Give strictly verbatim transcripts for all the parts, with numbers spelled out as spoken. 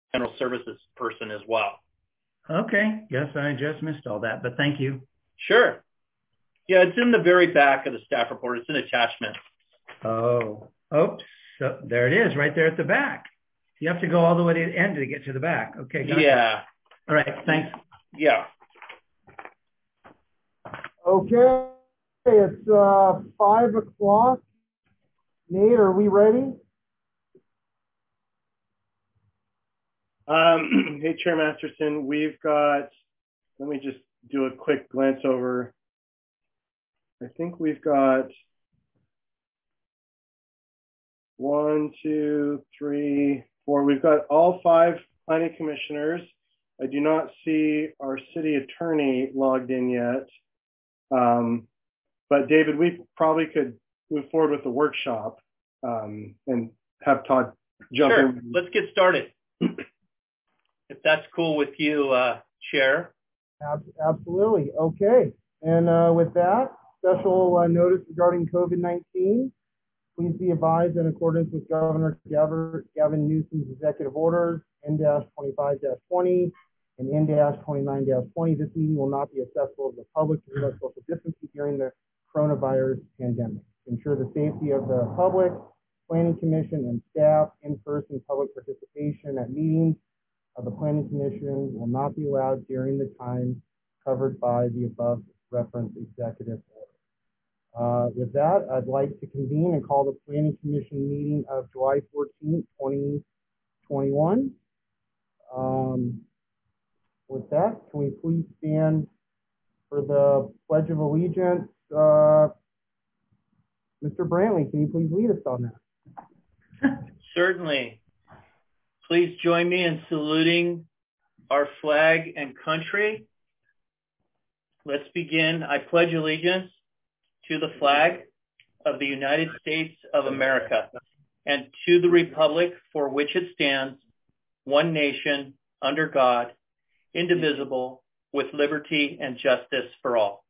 general services person as well. Okay. Yes, I just missed all that, but thank you. Sure. Yeah, it's in the very back of the staff report. It's an attachment. Oh, oops. So there it is, right there at the back. You have to go all the way to the end to get to the back. Okay, gotcha. Yeah. All right, thanks. Yeah. Okay, it's uh, five o'clock. Nate, are we ready? Um, hey, Chair Masterson, we've got, let me just do a quick glance over. I think we've got one, two, three, four. We've got all five planning commissioners. I do not see our city attorney logged in yet. Um, but David, we probably could move forward with the workshop um, and have Todd jump sure. in. Let's get started. If that's cool with you, uh, Chair. Absolutely. Okay. And uh, with that, special uh, notice regarding COVID nineteen. Please be advised in accordance with Governor Gavin Newsom's executive orders, N twenty-five twenty and N twenty-nine twenty. This meeting will not be accessible to the public to conduct social distancing during the coronavirus pandemic. To ensure the safety of the public, Planning Commission and staff, in-person public participation at meetings of the Planning Commission will not be allowed during the time covered by the above referenced executive order. Uh, with that, I'd like to convene and call the Planning Commission meeting of July fourteenth, twenty twenty-one. Um, with that, can we please stand for the Pledge of Allegiance? Uh, Mister Brantley, can you please lead us on that? Certainly. Please join me in saluting our flag and country. Let's begin. I pledge allegiance to the flag of the United States of America and to the republic for which it stands, one nation, under God, indivisible, with liberty and justice for all.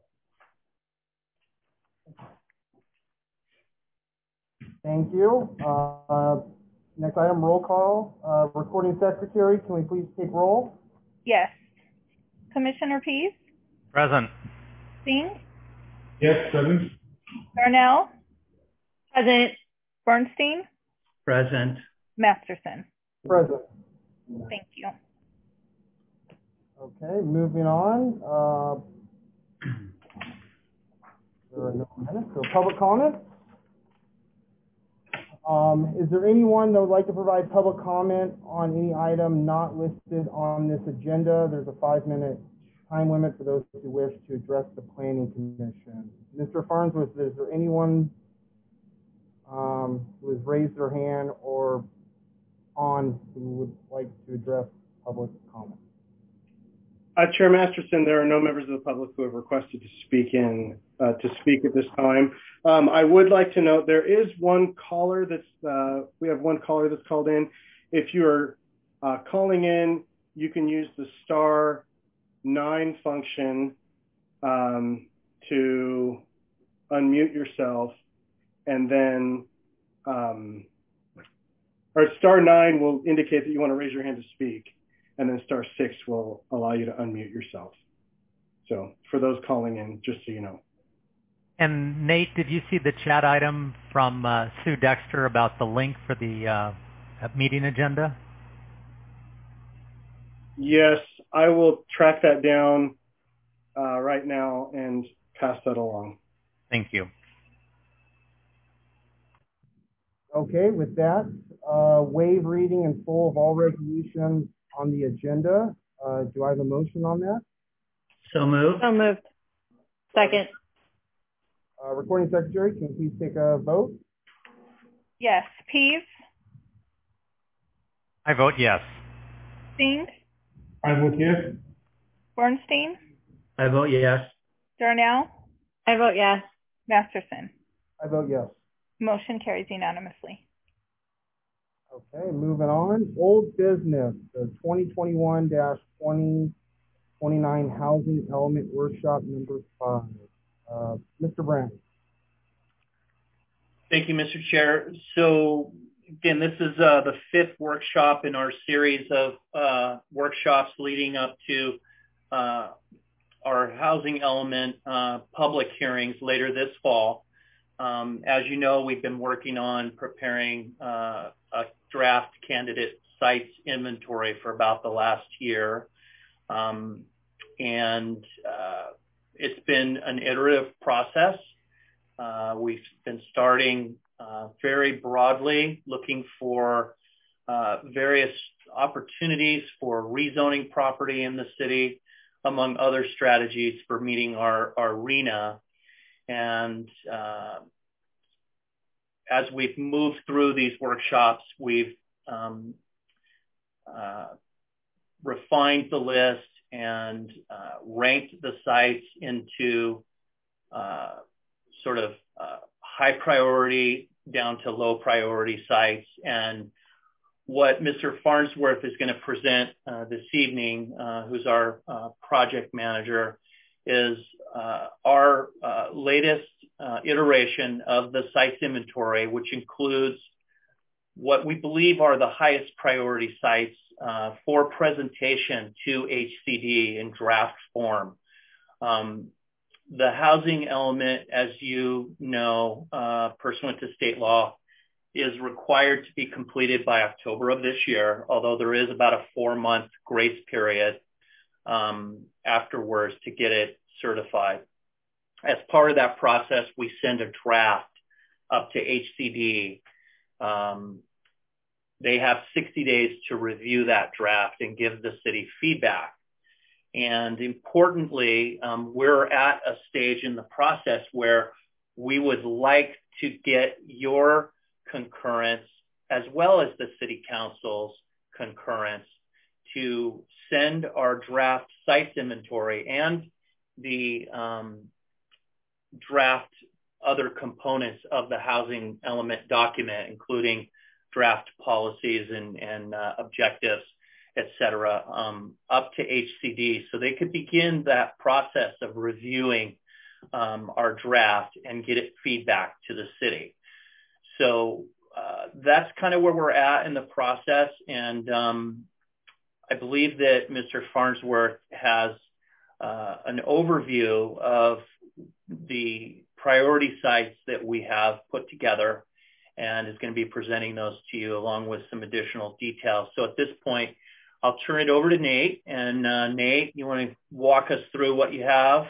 Thank you. Uh, next item, roll call. Uh, recording secretary, can we please take roll? Yes. Commissioner Pease? Present. Singh? Yes, present. Darnell? Present. Bernstein? Present. Masterson? Present. Thank you. Okay, moving on. Uh, there are no minutes. So public comment. Um, is there anyone that would like to provide public comment on any item not listed on this agenda? There's a five-minute time limit for those who wish to address the Planning Commission. Mister Farnsworth, is there anyone um, who has raised their hand or on who would like to address public comment? Uh, Chair Masterson, there are no members of the public who have requested to speak in uh, to speak at this time. Um, I would like to note there is one caller that's uh, we have one caller that's called in. If you're uh, calling in, you can use the star nine function um, to unmute yourself, and then um, or star nine will indicate that you want to raise your hand to speak, and then star six will allow you to unmute yourself. So for those calling in, just so you know. And Nate, did you see the chat item from uh, Sue Dexter about the link for the uh, meeting agenda? Yes, I will track that down uh, right now and pass that along. Thank you. Okay, with that, uh, waive reading in full of all resolutions on the agenda. Uh, do I have a motion on that? So moved. So moved. Second. Uh, recording secretary, can you please take a vote? Yes. Pease? I vote yes. Singh? I vote yes. Bernstein? I vote yes. Darnell? I vote yes. Masterson? I vote yes. Motion carries unanimously. Okay, moving on. Old business, the twenty twenty-one dash twenty twenty-nine Housing Element Workshop number five. Uh, Mister Brown. Thank you, Mister Chair. So again, this is uh, the fifth workshop in our series of uh, workshops leading up to uh, our housing element uh, public hearings later this fall. Um, as you know, we've been working on preparing uh, a draft candidate sites inventory for about the last year. Um, and uh, it's been an iterative process. Uh, we've been starting uh, very broadly, looking for uh, various opportunities for rezoning property in the city, among other strategies for meeting our, our R E N A. And uh, as we've moved through these workshops, we've um, uh, refined the list and uh, ranked the sites into uh, sort of uh, high priority down to low priority sites. And what Mister Farnsworth is going to present uh, this evening, uh, who's our uh, project manager, is uh, our uh, latest uh, iteration of the sites inventory, which includes what we believe are the highest priority sites uh, for presentation to H C D in draft form. Um, the housing element, as you know, uh, pursuant to state law, is required to be completed by October of this year, although there is about a four-month grace period um, afterwards to get it certified. As part of that process, we send a draft up to H C D. Um, they have sixty days to review that draft and give the city feedback. And importantly, um, we're at a stage in the process where we would like to get your concurrence as well as the city council's concurrence to send our draft sites inventory and the um, draft other components of the housing element document, including draft policies and, and uh, objectives, et cetera, um, up to H C D so they could begin that process of reviewing um, our draft and get it feedback to the city. So uh, that's kind of where we're at in the process. And um, I believe that Mister Farnsworth has uh, an overview of the priority sites that we have put together and is going to be presenting those to you along with some additional details. So at this point, I'll turn it over to Nate. And uh, Nate, you want to walk us through what you have?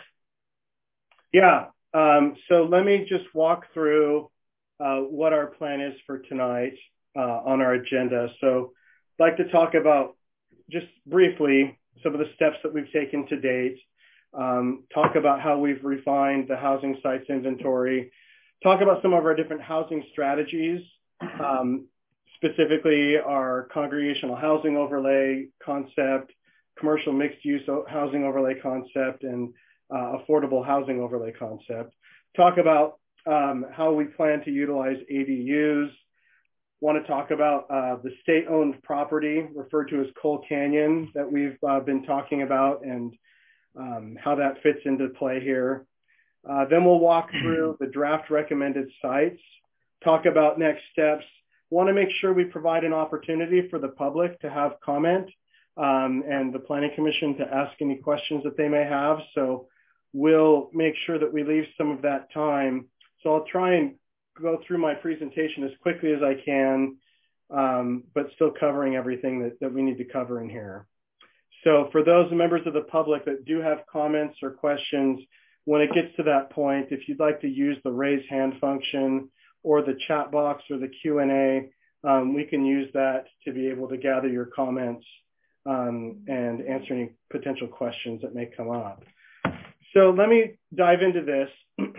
Yeah. Um, so let me just walk through uh, what our plan is for tonight uh, on our agenda. So I'd like to talk about just briefly some of the steps that we've taken to date, um, talk about how we've refined the housing sites inventory, talk about some of our different housing strategies, um, specifically our congregational housing overlay concept, commercial mixed use housing overlay concept, and uh, affordable housing overlay concept. Talk about um, how we plan to utilize A D Us. Want to talk about uh, the state-owned property referred to as Coal Canyon that we've uh, been talking about and um, how that fits into play here. Uh, then we'll walk through the draft recommended sites, talk about next steps. Want to make sure we provide an opportunity for the public to have comment um, and the Planning Commission to ask any questions that they may have. So we'll make sure that we leave some of that time. So I'll try and go through my presentation as quickly as I can, um, but still covering everything that, that we need to cover in here. So for those members of the public that do have comments or questions, when it gets to that point, if you'd like to use the raise hand function or the chat box or the Q and A, um, we can use that to be able to gather your comments um, and answer any potential questions that may come up. So let me dive into this. I'm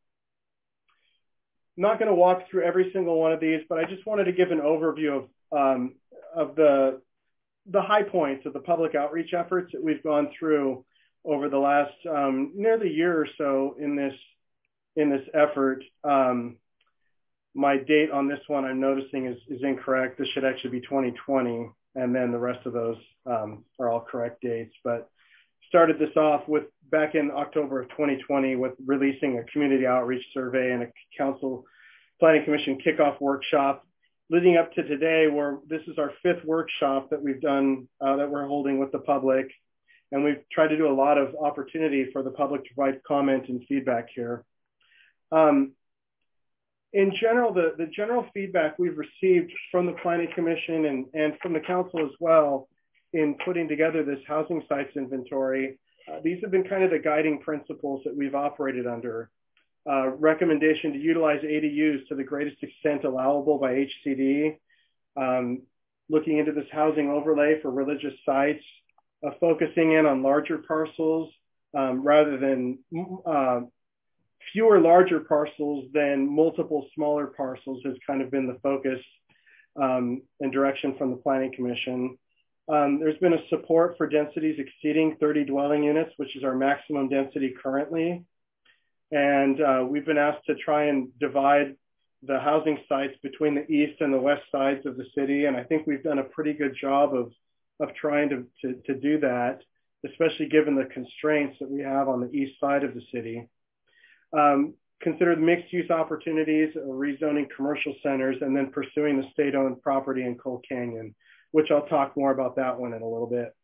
not going to walk through every single one of these, but I just wanted to give an overview of, um, of the, the high points of the public outreach efforts that we've gone through over the last um, nearly year or so in this, in this effort. Um, my date on this one I'm noticing is, is incorrect. This should actually be twenty twenty, and then the rest of those um, are all correct dates. But started this off with back in October of twenty twenty with releasing a community outreach survey and a council planning commission kickoff workshop. leading up to today, where this is our fifth workshop that we've done, uh, that we're holding with the public. And we've tried to do a lot of opportunity for the public to provide comment and feedback here. Um, in general, the, the general feedback we've received from the Planning Commission and, and from the council as well in putting together this housing sites inventory, uh, these have been kind of the guiding principles that we've operated under. Uh, recommendation to utilize A D Us to the greatest extent allowable by H C D, um, looking into this housing overlay for religious sites, uh, focusing in on larger parcels um, rather than uh, fewer larger parcels than multiple smaller parcels has kind of been the focus um, and direction from the Planning Commission. Um, there's been a support for densities exceeding thirty dwelling units, which is our maximum density currently. And uh, we've been asked to try and divide the housing sites between the east and the west sides of the city. And I think we've done a pretty good job of, of trying to, to, to do that, especially given the constraints that we have on the east side of the city. Um, consider the mixed use opportunities, rezoning commercial centers, and then pursuing the state-owned property in Coal Canyon, which I'll talk more about that one in a little bit.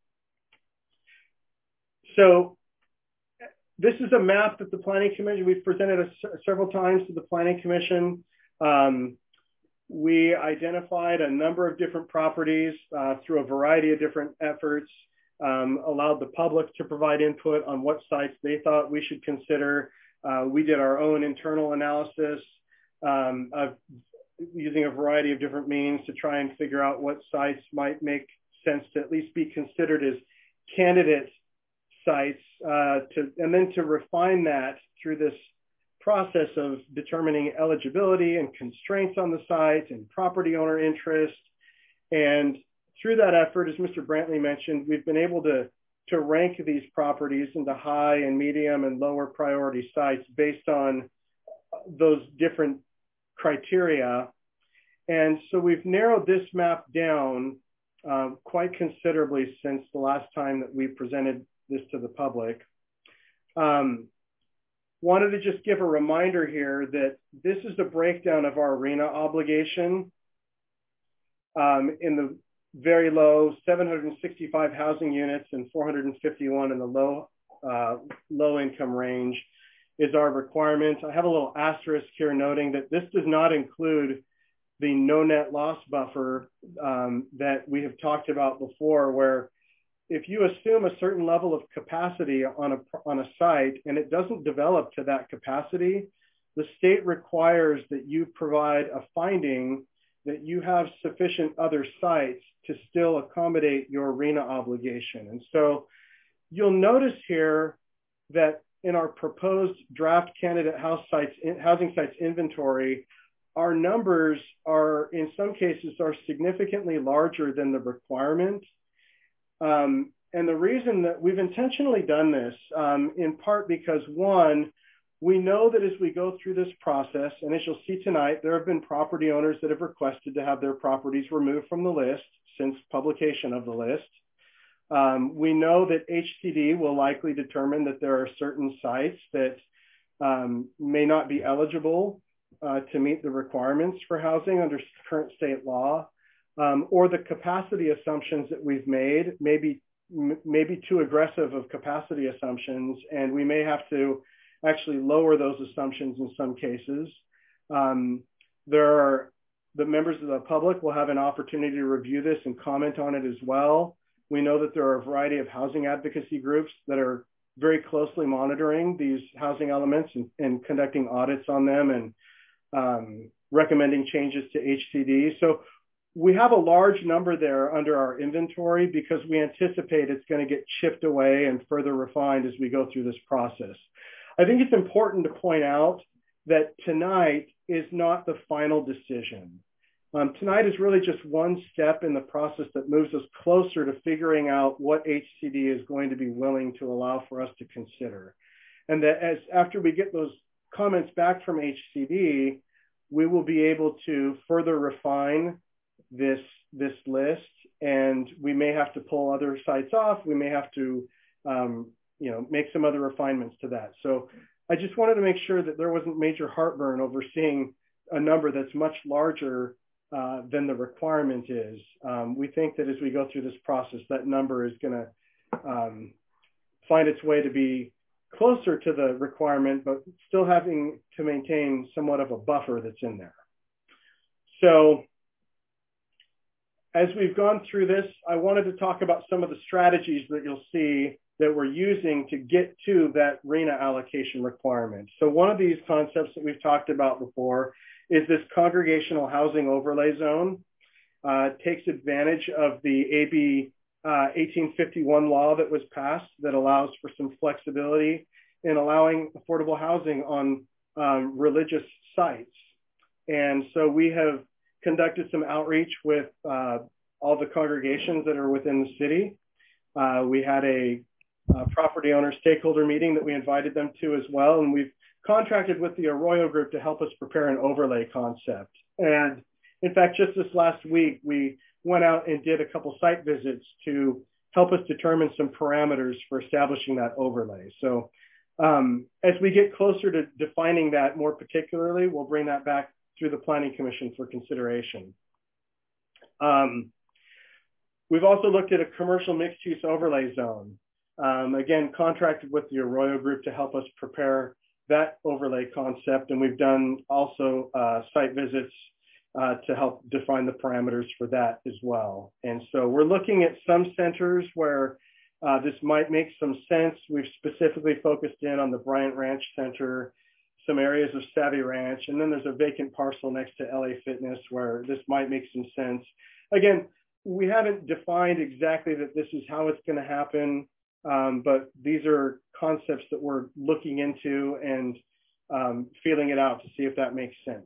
So this is a map that the Planning Commission, we've presented a, several times to the Planning Commission. Um, we identified a number of different properties uh, through a variety of different efforts, um, allowed the public to provide input on what sites they thought we should consider. Uh, we did our own internal analysis um, of using a variety of different means to try and figure out what sites might make sense to at least be considered as candidate sites, uh, to, and then to refine that through this process of determining eligibility and constraints on the site and property owner interest. And through that effort, as Mister Brantley mentioned, we've been able to, to rank these properties into high and medium and lower priority sites based on those different criteria. And so we've narrowed this map down um, quite considerably since the last time that we presented this to the public. Um, wanted to just give a reminder here that this is a breakdown of our RHNA obligation um, in the very low seven hundred sixty-five housing units and four hundred fifty-one in the low, uh, low income range is our requirement. I have a little asterisk here noting that this does not include the no net loss buffer um, that we have talked about before, where if you assume a certain level of capacity on a, on a site and it doesn't develop to that capacity, the state requires that you provide a finding that you have sufficient other sites to still accommodate your RHNA obligation. And so you'll notice here that in our proposed draft candidate house sites, housing sites inventory, our numbers are, in some cases, are significantly larger than the requirement. Um, and the reason that we've intentionally done this, um, in part because, one, we know that as we go through this process, and as you'll see tonight, there have been property owners that have requested to have their properties removed from the list since publication of the list. Um, we know that H C D will likely determine that there are certain sites that um, may not be eligible uh, to meet the requirements for housing under current state law. Um, or the capacity assumptions that we've made may be, m- may be too aggressive of capacity assumptions, and we may have to actually lower those assumptions in some cases. Um, there are, the members of the public will have an opportunity to review this and comment on it as well. We know that there are a variety of housing advocacy groups that are very closely monitoring these housing elements and, and conducting audits on them and um, recommending changes to H C D. So we have a large number there under our inventory because we anticipate it's going to get chipped away and further refined as we go through this process. I think it's important to point out that tonight is not the final decision. Um, tonight is really just one step in the process that moves us closer to figuring out what H C D is going to be willing to allow for us to consider. And that as after we get those comments back from H C D, we will be able to further refine this, this list, and we may have to pull other sites off. We may have to um, you know, make some other refinements to that. So I just wanted to make sure that there wasn't major heartburn over seeing a number that's much larger uh, than the requirement is. Um, we think that as we go through this process, that number is going to um, find its way to be closer to the requirement, but still having to maintain somewhat of a buffer that's in there. So as we've gone through this, I wanted to talk about some of the strategies that you'll see that we're using to get to that R E N A allocation requirement. So one of these concepts that we've talked about before is this congregational housing overlay zone. Uh, takes advantage of the A B uh, eighteen fifty-one law that was passed that allows for some flexibility in allowing affordable housing on um, religious sites. And so we have conducted some outreach with uh, all the congregations that are within the city. Uh, we had a, a property owner stakeholder meeting that we invited them to as well. And we've contracted with the Arroyo Group to help us prepare an overlay concept. And in fact, just this last week, we went out and did a couple site visits to help us determine some parameters for establishing that overlay. So um, as we get closer to defining that more particularly, we'll bring that back through the Planning Commission for consideration. Um, we've also looked at a commercial mixed-use overlay zone. Um, again, contracted with the Arroyo Group to help us prepare that overlay concept, and we've done also uh, site visits uh, to help define the parameters for that as well. And so we're looking at some centers where uh, this might make some sense. We've specifically focused in on the Bryant Ranch Center, some areas of Savvy Ranch, and then there's a vacant parcel next to L A Fitness where this might make some sense. Again, we haven't defined exactly that this is how it's going to happen, um, but these are concepts that we're looking into and um, feeling it out to see if that makes sense.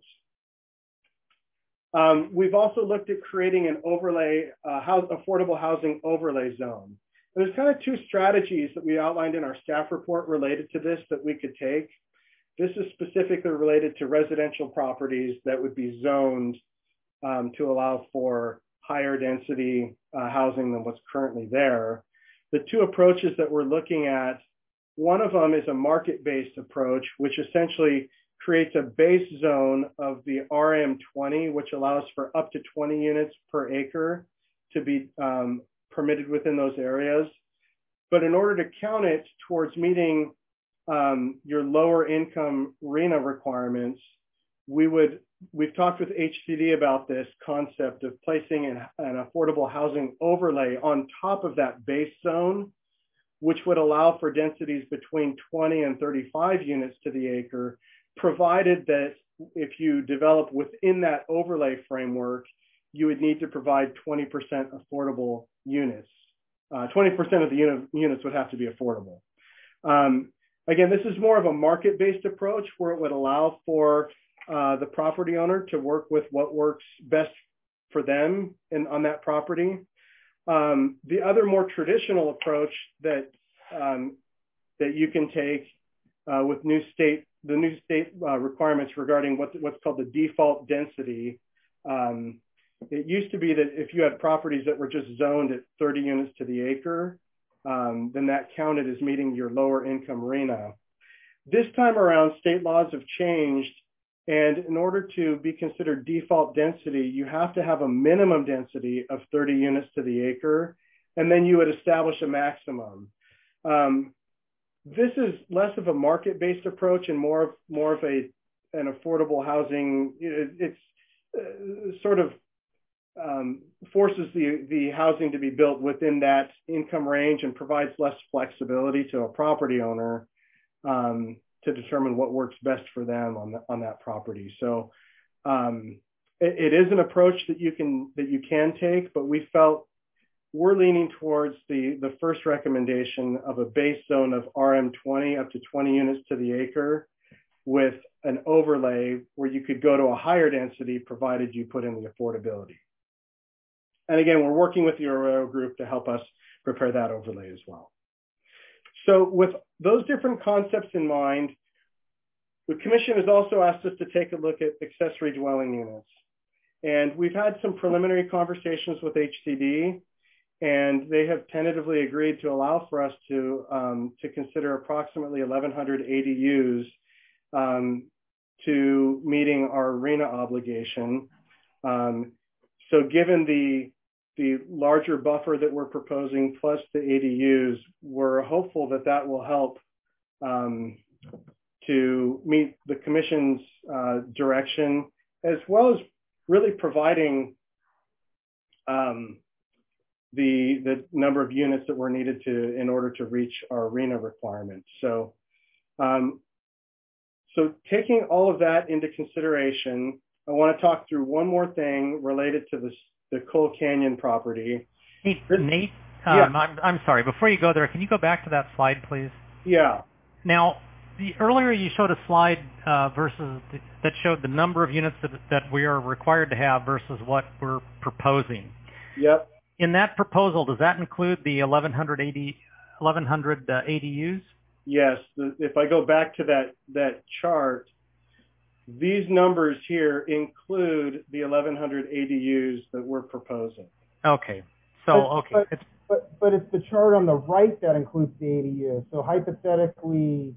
Um, we've also looked at creating an overlay, uh, house, affordable housing overlay zone. And there's kind of two strategies that we outlined in our staff report related to this that we could take. This is specifically related to residential properties that would be zoned um, to allow for higher density uh, housing than what's currently there. The two approaches that we're looking at, one of them is a market-based approach, which essentially creates a base zone of the R M twenty, which allows for up to twenty units per acre to be um, permitted within those areas. But in order to count it towards meeting um, your lower income R E N A requirements, we would, we've talked with H C D about this concept of placing an, an affordable housing overlay on top of that base zone, which would allow for densities between twenty and thirty-five units to the acre, provided that if you develop within that overlay framework, you would need to provide twenty percent affordable units. Uh, twenty percent of the unit, units would have to be affordable. Um, again, this is more of a market-based approach where it would allow for uh, the property owner to work with what works best for them in, on that property. Um, the other more traditional approach that, um, that you can take uh, with new state, the new state uh, requirements regarding what, what's called the default density. Um, it used to be that if you had properties that were just zoned at thirty units to the acre, um, then that counted as meeting your lower income R E N A. This time around, state laws have changed, and in order to be considered default density, you have to have a minimum density of thirty units to the acre, and then you would establish a maximum. Um, this is less of a market-based approach and more of, more of a, an affordable housing. It, it's uh, sort of um, forces the, the housing to be built within that income range and provides less flexibility to a property owner um, to determine what works best for them on, the, on that property. So um, it, it is an approach that you can, that you can take, but we felt we're leaning towards the, the first recommendation of a base zone of R M twenty up to twenty units to the acre with an overlay where you could go to a higher density provided you put in the affordability. And again, we're working with the Arroyo Group to help us prepare that overlay as well. So with those different concepts in mind, the Commission has also asked us to take a look at accessory dwelling units. And we've had some preliminary conversations with H C D, and they have tentatively agreed to allow for us to, um, to consider approximately eleven hundred A D Us um, to meeting our R E N A obligation. Um, so given the the larger buffer that we're proposing plus the A D Us, we're hopeful that that will help um, to meet the commission's uh, direction, as well as really providing um, the the number of units that were needed to in order to reach our RHNA requirements. So, um, so taking all of that into consideration, I want to talk through one more thing related to this, the Coal Canyon property. Hey, This, Nate, um, yeah. I'm, I'm sorry. Before you go there, can you go back to that slide, please? Yeah. Now, the, earlier you showed a slide uh, versus the, that showed the number of units that, that we are required to have versus what we're proposing. Yep. In that proposal, does that include the eleven eighty, eleven hundred uh, A D Us? Yes. The, if I go back to that that chart, these numbers here include the eleven hundred A D Us that we're proposing. Okay. So, But, okay. but, It's, but, but it's the chart on the right that includes the A D U. So hypothetically,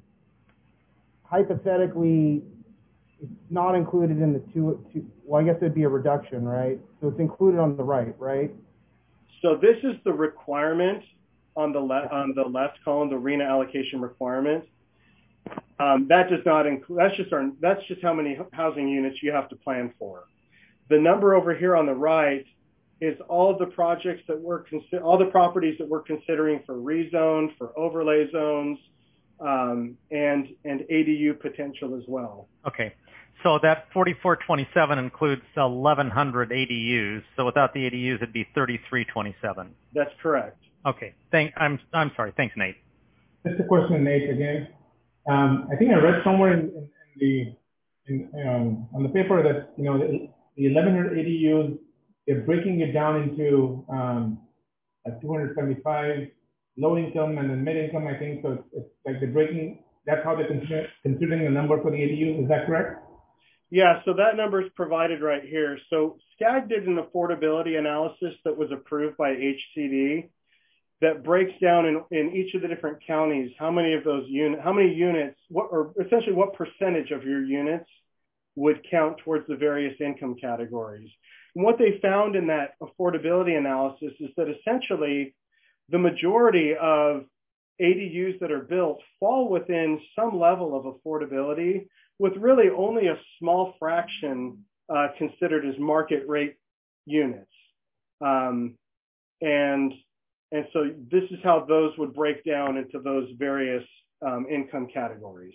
hypothetically, it's not included in the two, two, well, I guess it'd be a reduction, right? So it's included on the right, right? So this is the requirement on the left on the left column, the RHNA allocation requirement. Um, that does not include. That's just our. That's just how many housing units you have to plan for. The number over here on the right is all of the projects that we're consider, all the properties that we're considering for rezone, for overlay zones, um, and and A D U potential as well. okay. So that forty-four twenty-seven includes eleven hundred A D Us. So without the A D Us, it'd be thirty-three twenty-seven. That's correct. Okay. Thank. I'm. I'm sorry. Thanks, Nate. Just a question, Nate, again. Um, I think I read somewhere in, in, in the in, um, on the paper that you know the, the eleven hundred A D Us, they're breaking it down into um, a two hundred seventy-five low income and then mid income. I think so. It's, it's like they're breaking. That's how they're consider, considering the number for the A D Us. Is that correct? Yeah, so that number is provided right here. So SCAG did an affordability analysis that was approved by H C D that breaks down in, in each of the different counties how many of those units, how many units, what or essentially what percentage of your units would count towards the various income categories. And what they found in that affordability analysis is that essentially the majority of A D Us that are built fall within some level of affordability, with really only a small fraction uh, considered as market rate units. Um, and, and so this is how those would break down into those various um, income categories.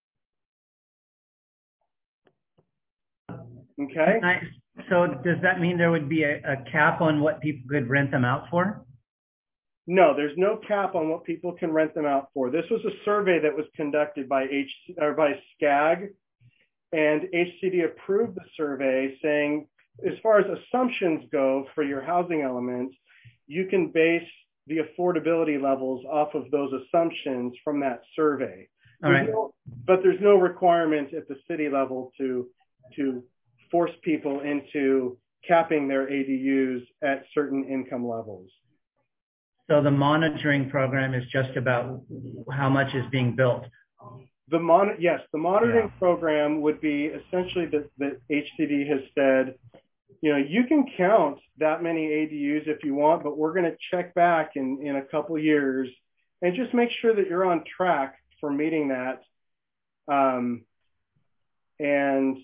Okay. Nice. So does that mean there would be a, a cap on what people could rent them out for? No, there's no cap on what people can rent them out for. This was a survey that was conducted by H or by SCAG, and H C D approved the survey saying, as far as assumptions go for your housing elements, you can base the affordability levels off of those assumptions from that survey. All right. No, but there's no requirement at the city level to to force people into capping their A D Us at certain income levels. So the monitoring program is just about how much is being built. The mon yes, the monitoring Yeah. program would be essentially that that H C D has said, you know, you can count that many A D Us if you want, but we're going to check back in in a couple years and just make sure that you're on track for meeting that. Um, and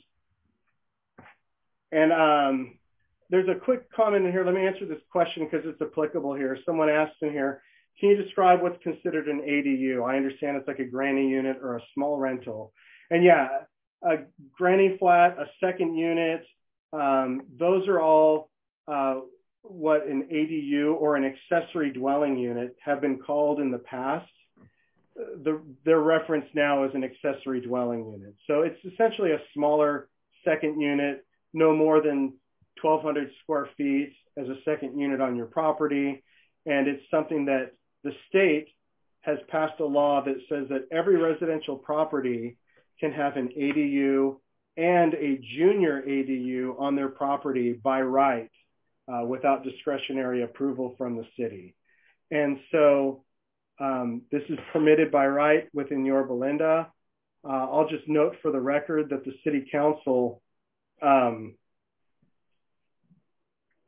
and um, there's a quick comment in here. Let me answer this question because it's applicable here. Someone asked in here, can you describe what's considered an A D U? I understand it's like a granny unit or a small rental. And yeah, a granny flat, a second unit, um, those are all uh, what an A D U or an accessory dwelling unit have been called in the past. The, their reference now is an accessory dwelling unit. So it's essentially a smaller second unit, no more than twelve hundred square feet as a second unit on your property. And it's something that the state has passed a law that says that every residential property can have an A D U and a junior A D U on their property by right uh, without discretionary approval from the city. And so um, this is permitted by right within Yorba Linda. Uh, I'll just note for the record that the city council um,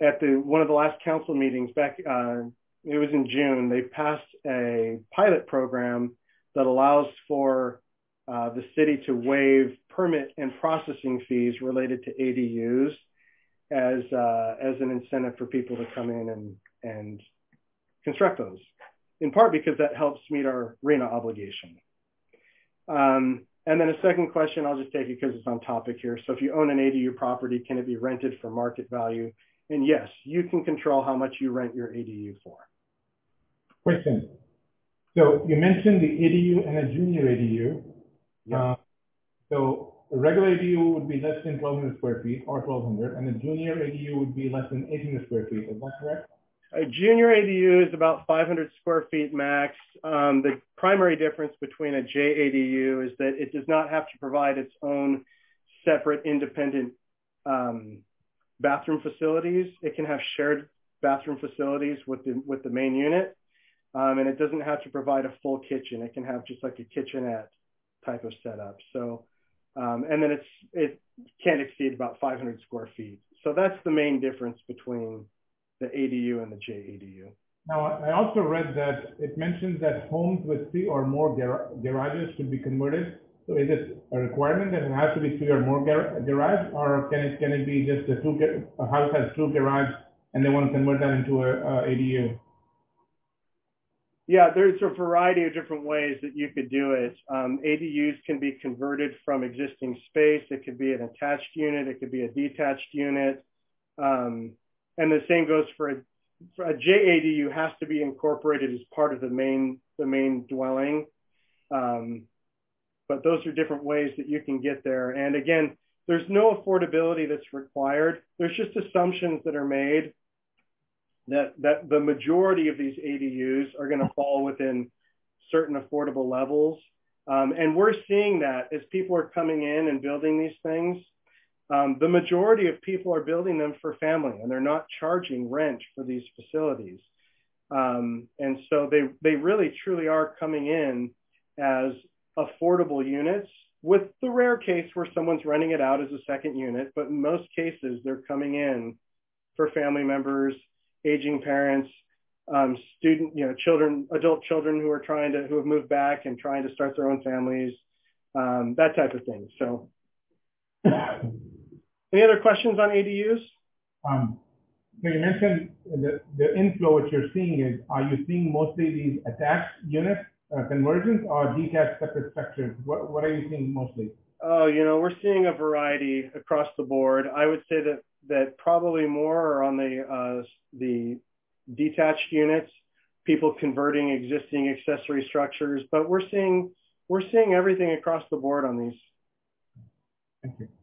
at the one of the last council meetings back, uh, it was in June, they passed a pilot program that allows for uh, the city to waive permit and processing fees related to A D Us as uh, as an incentive for people to come in and, and construct those, in part because that helps meet our RHNA obligation. Um, and then a second question, I'll just take it because it's on topic here. So if you own an A D U property, can it be rented for market value? And yes, you can control how much you rent your A D U for. Question. So you mentioned the A D U and a junior A D U. Yeah. Uh, so a regular A D U would be less than twelve hundred square feet or twelve hundred, and a junior A D U would be less than eight hundred square feet. Is that correct? A junior A D U is about five hundred square feet max. Um, the primary difference between a J A D U is that it does not have to provide its own separate independent um, bathroom facilities. It can have shared bathroom facilities with the, with the main unit. Um, and it doesn't have to provide a full kitchen. It can have just like a kitchenette type of setup. So, um, and then it's, it can't exceed about five hundred square feet. So that's the main difference between the A D U and the J A D U. Now, I also read that it mentions that homes with three or more gar garages should be converted. So is it a requirement that it has to be three or more gar garage, or can it can it be just a two a house has two garages and they want to convert that into a, a ADU? Yeah, there's a variety of different ways that you could do it. Um, A D Us can be converted from existing space. It could be an attached unit. It could be a detached unit. Um, and the same goes for a, for a J A D U has to be incorporated as part of the main, the main dwelling. Um, but those are different ways that you can get there. And again, there's no affordability that's required. There's just assumptions that are made that, that the majority of these A D Us are going to fall within certain affordable levels. Um, and we're seeing that as people are coming in and building these things. Um, the majority of people are building them for family, and they're not charging rent for these facilities. Um, and so they, they really truly are coming in as affordable units, with the rare case where someone's renting it out as a second unit. But in most cases, they're coming in for family members, aging parents, um, student, you know, children, adult children who are trying to, who have moved back and trying to start their own families, um, that type of thing. So any other questions on A D Us? Um, so you mentioned the, the inflow, what you're seeing is, are you seeing mostly these attached unit uh, conversions or detached separate structures? What, what are you seeing mostly? Oh, you know, we're seeing a variety across the board. I would say that that probably more are on the uh, the detached units, people converting existing accessory structures, but we're seeing we're seeing everything across the board on these. Thank you.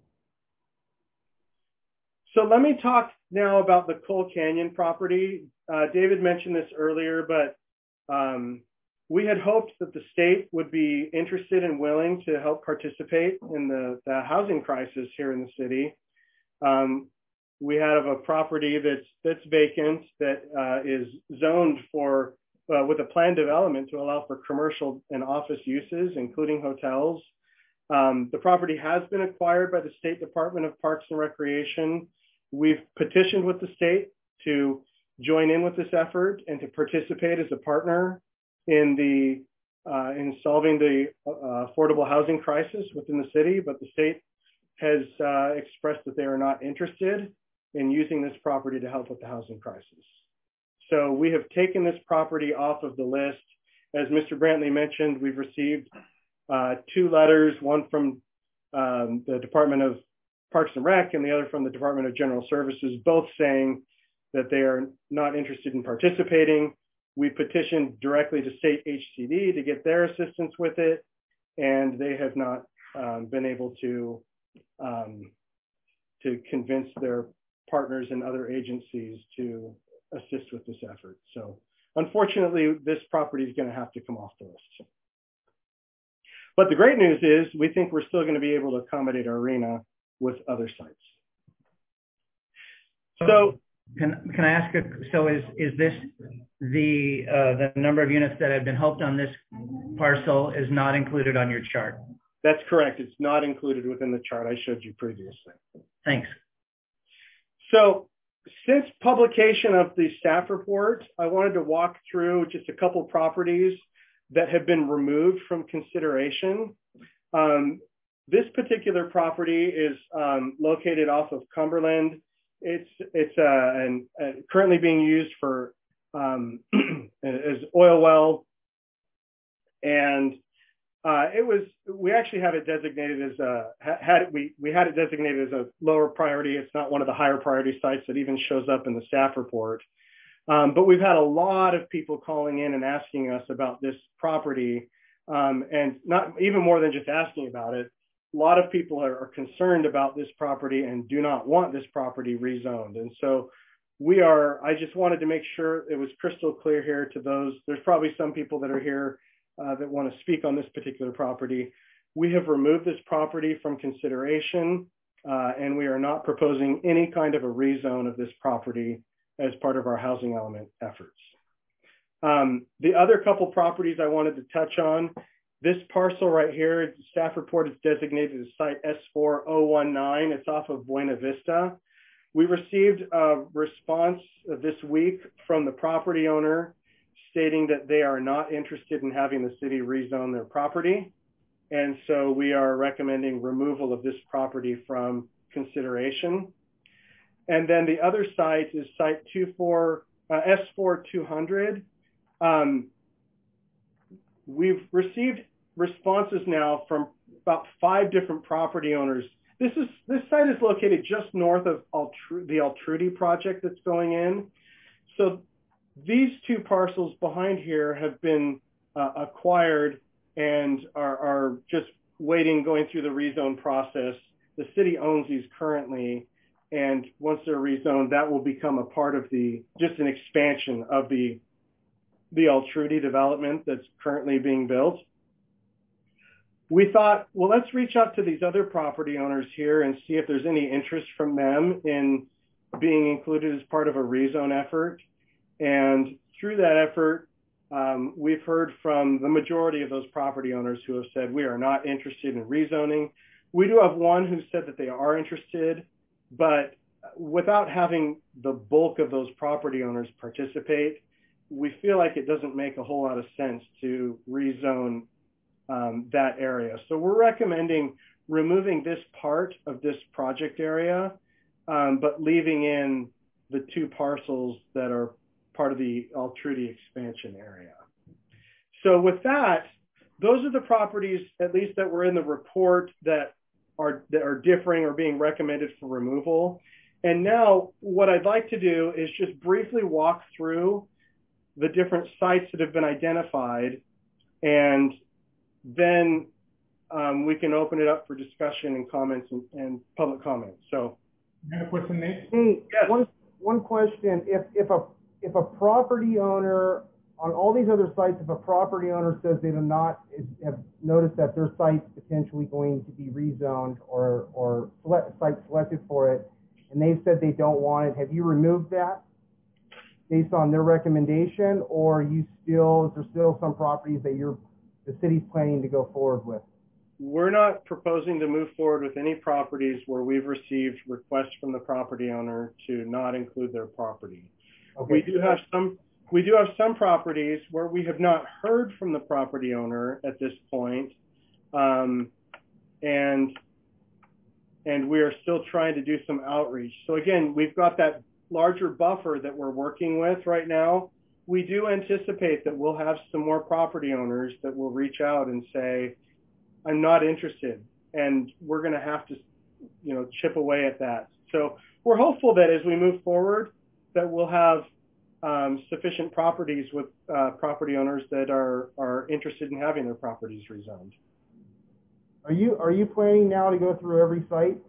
So let me talk now about the Coal Canyon property. Uh, David mentioned this earlier, but um, we had hoped that the state would be interested and willing to help participate in the, the housing crisis here in the city. Um, we have a property that's that's vacant that uh, is zoned for uh, with a planned development to allow for commercial and office uses, including hotels. Um, the property has been acquired by the State Department of Parks and Recreation. We've petitioned with the state to join in with this effort and to participate as a partner in the uh, in solving the uh, affordable housing crisis within the city, but the state has uh, expressed that they are not interested in using this property to help with the housing crisis. So we have taken this property off of the list. As Mister Brantley mentioned, we've received uh, two letters, one from um, the Department of Parks and Rec and the other from the Department of General Services, both saying that they are not interested in participating. We petitioned directly to state H C D to get their assistance with it, and they have not um, been able to um, to convince their partners and other agencies to assist with this effort. So unfortunately, this property is going to have to come off the list. But the great news is we think we're still going to be able to accommodate our arena with other sites. So can can I ask a, so is is this the uh, the number of units that have been hoped on this parcel is not included on your chart? That's correct. It's not included within the chart I showed you previously. Thanks. So since publication of the staff report, I wanted to walk through just a couple properties that have been removed from consideration. Um, this particular property is um, located off of Cumberland. It's it's uh, and uh, currently being used for um, as oil well, and uh, it was we actually have it designated as a had it, we we had it designated as a lower priority. It's not one of the higher priority sites that even shows up in the staff report. Um, but we've had a lot of people calling in and asking us about this property, um, and not even more than just asking about it. A lot of people are, are concerned about this property and do not want this property rezoned. And so we are, I just wanted to make sure it was crystal clear here to those. There's probably some people that are here uh, that want to speak on this particular property. We have removed this property from consideration, uh, and we are not proposing any kind of a rezone of this property as part of our housing element efforts. Um, the other couple properties I wanted to touch on, this parcel right here, the staff report is designated as site S four oh one nine. It's off of Buena Vista. We received a response this week from the property owner stating that they are not interested in having the city rezone their property. And so we are recommending removal of this property from consideration. And then the other site is site S four two hundred. Um, we've received responses now from about five different property owners. This is this site is located just north of Altru the Altrudy project that's going in. So these two parcels behind here have been uh, acquired and are, are just waiting, going through the rezone process. The city owns these currently, and once they're rezoned, that will become a part of the, just an expansion of the, the Altrudy development that's currently being built. We thought, well, let's reach out to these other property owners here and see if there's any interest from them in being included as part of a rezone effort. And through that effort, um, we've heard from the majority of those property owners who have said we are not interested in rezoning. We do have one who said that they are interested, but without having the bulk of those property owners participate, we feel like it doesn't make a whole lot of sense to rezone um, that area. So we're recommending removing this part of this project area, um, but leaving in the two parcels that are part of the Altrudy expansion area. So with that, those are the properties, at least that were in the report, that are, that are differing or being recommended for removal. And now what I'd like to do is just briefly walk through the different sites that have been identified, and then um, we can open it up for discussion and comments and, and public comments. So, you have a question, Nate? Hey, yes. one one question: If if a if a property owner on all these other sites, if a property owner says they do not is, have noticed that their site's potentially going to be rezoned or or select, site selected for it, and they've said they don't want it, have you removed that based on their recommendation, or you still is there still some properties that you're the city's planning to go forward with? We're not proposing to move forward with any properties where we've received requests from the property owner to not include their property. Okay. We do have some we do have some properties where we have not heard from the property owner at this point, um, and and we are still trying to do some outreach. So again, we've got that larger buffer that we're working with right now. We do anticipate that we'll have some more property owners that will reach out and say, I'm not interested, and we're going to have to, you know, chip away at that. So we're hopeful that as we move forward, that we'll have um, sufficient properties with uh, property owners that are are interested in having their properties rezoned. Are you are you planning now to go through every site?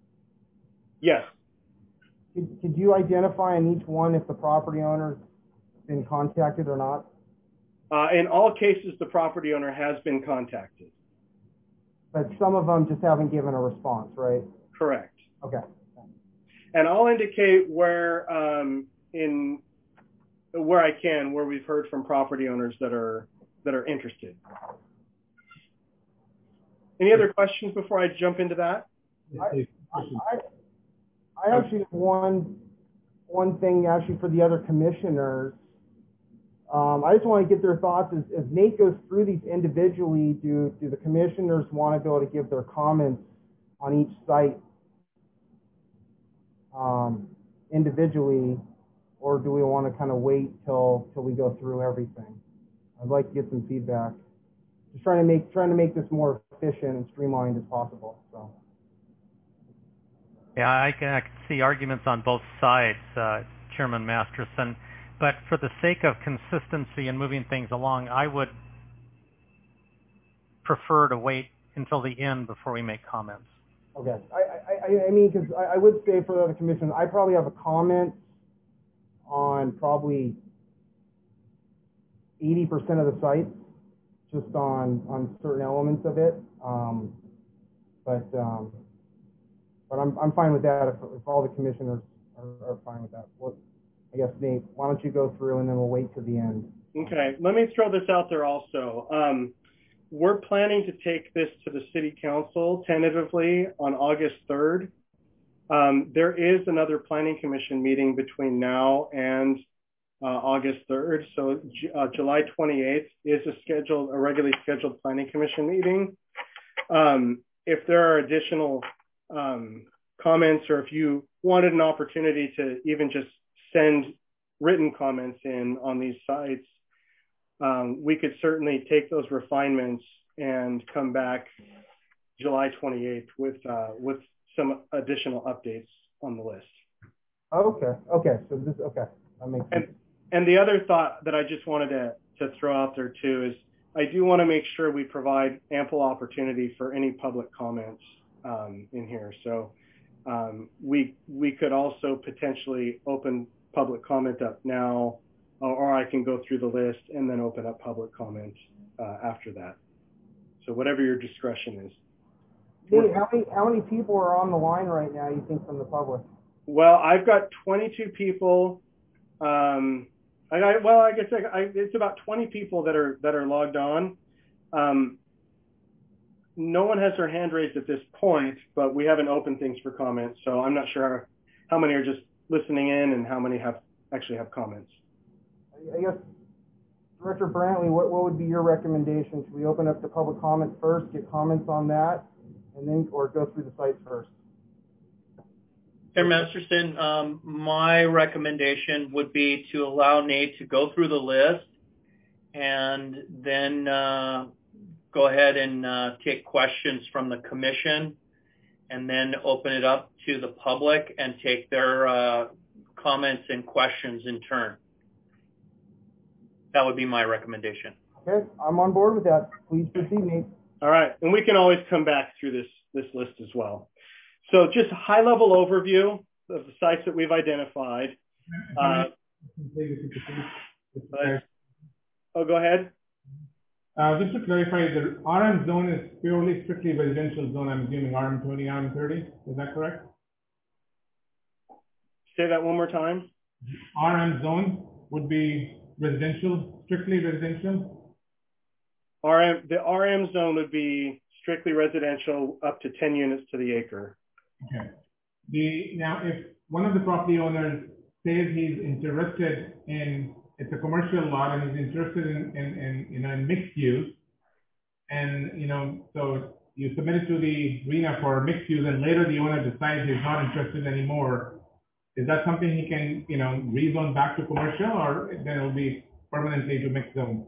Yes. Could, could you identify in each one if the property owner's been contacted or not? Uh, in all cases, the property owner has been contacted. But some of them just haven't given a response, right? Correct. Okay. And I'll indicate where um, in where I can, where we've heard from property owners that are that are interested. Any other questions before I jump into that? I, I, I actually have one one thing actually for the other commissioners. Um, I just want to get their thoughts as, as Nate goes through these individually. Do do the commissioners want to be able to give their comments on each site um, individually, or do we want to kind of wait till till we go through everything? I'd like to get some feedback. Just trying to make trying to make this more efficient and streamlined as possible. So. Yeah, I can, I can see arguments on both sides, uh, Chairman Masterson. But for the sake of consistency and moving things along, I would prefer to wait until the end before we make comments. Okay. I I, I mean, because I, I would say for the other commission, I probably have a comment on probably eighty percent of the sites, just on on certain elements of it. Um, but um, but I'm I'm fine with that if, if all the commissioners are, are fine with that. Well, I guess Nate, why don't you go through and then we'll wait to the end. Okay. Let me throw this out there also. Um, we're planning to take this to the City Council tentatively on August third. Um, there is another Planning Commission meeting between now and uh, August third. So uh, July twenty-eighth is a scheduled, a regularly scheduled Planning Commission meeting. Um, if there are additional um, comments, or if you wanted an opportunity to even just send written comments in on these sites, um, we could certainly take those refinements and come back July twenty-eighth with uh, with some additional updates on the list. Okay. Okay. So this. Okay. That makes sense. And, and the other thought that I just wanted to to throw out there too is I do want to make sure we provide ample opportunity for any public comments um, in here. So um, we we could also potentially open public comment up now, or I can go through the list and then open up public comment uh, after that. So whatever your discretion is. Nate, how many how many people are on the line right now, you think, from the public? Well, I've got twenty-two people. Um, I, I well, I guess I, I, it's about twenty people that are that are logged on. Um, no one has their hand raised at this point, but we haven't opened things for comments, so I'm not sure how many are just listening in and how many have actually have comments. I guess, Director Brantley, what, what would be your recommendation? Should we open up the public comment first, get comments on that, and then, or go through the sites first? Chair Masterson, um, my recommendation would be to allow Nate to go through the list and then uh, go ahead and uh, take questions from the commission, and then open it up to the public and take their uh, comments and questions in turn. That would be my recommendation. Okay, I'm on board with that. Please proceed, Nate. All right, and we can always come back through this, this list as well. So just a high-level overview of the sites that we've identified. Uh, oh, go ahead. Uh, just to clarify, the R M zone is purely strictly residential zone. I'm assuming R M twenty, R M thirty. Is that correct? Say that one more time. R M zone would be residential, strictly residential. R M, the R M zone would be strictly residential, up to ten units to the acre. Okay. The now, if one of the property owners says he's interested in, it's a commercial lot and he's interested in, in, in you know, in mixed use, and you know, so you submit it to the R E N A for mixed use, and later the owner decides he's not interested anymore. Is that something he can, you know, rezone back to commercial, or then it'll be permanently to mixed zone?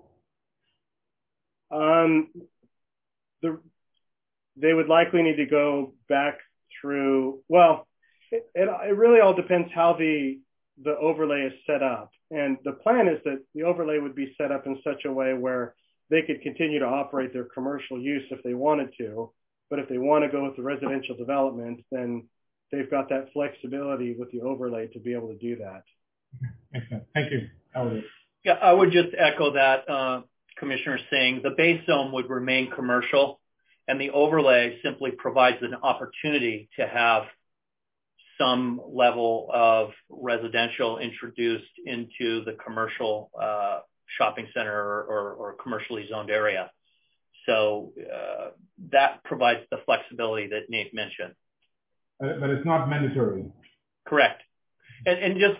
Um, the they would likely need to go back through. Well, it, it, it really all depends how the the overlay is set up, and the plan is that the overlay would be set up in such a way where they could continue to operate their commercial use if they wanted to, but if they want to go with the residential development, then they've got that flexibility with the overlay to be able to do that. Excellent. Thank you. Albert. Yeah, I would just echo that, uh, Commissioner Singh. The base zone would remain commercial, and the overlay simply provides an opportunity to have some level of residential introduced into the commercial uh, shopping center or, or, or commercially zoned area. So uh, that provides the flexibility that Nate mentioned. Uh, but it's not mandatory. Correct. And, and just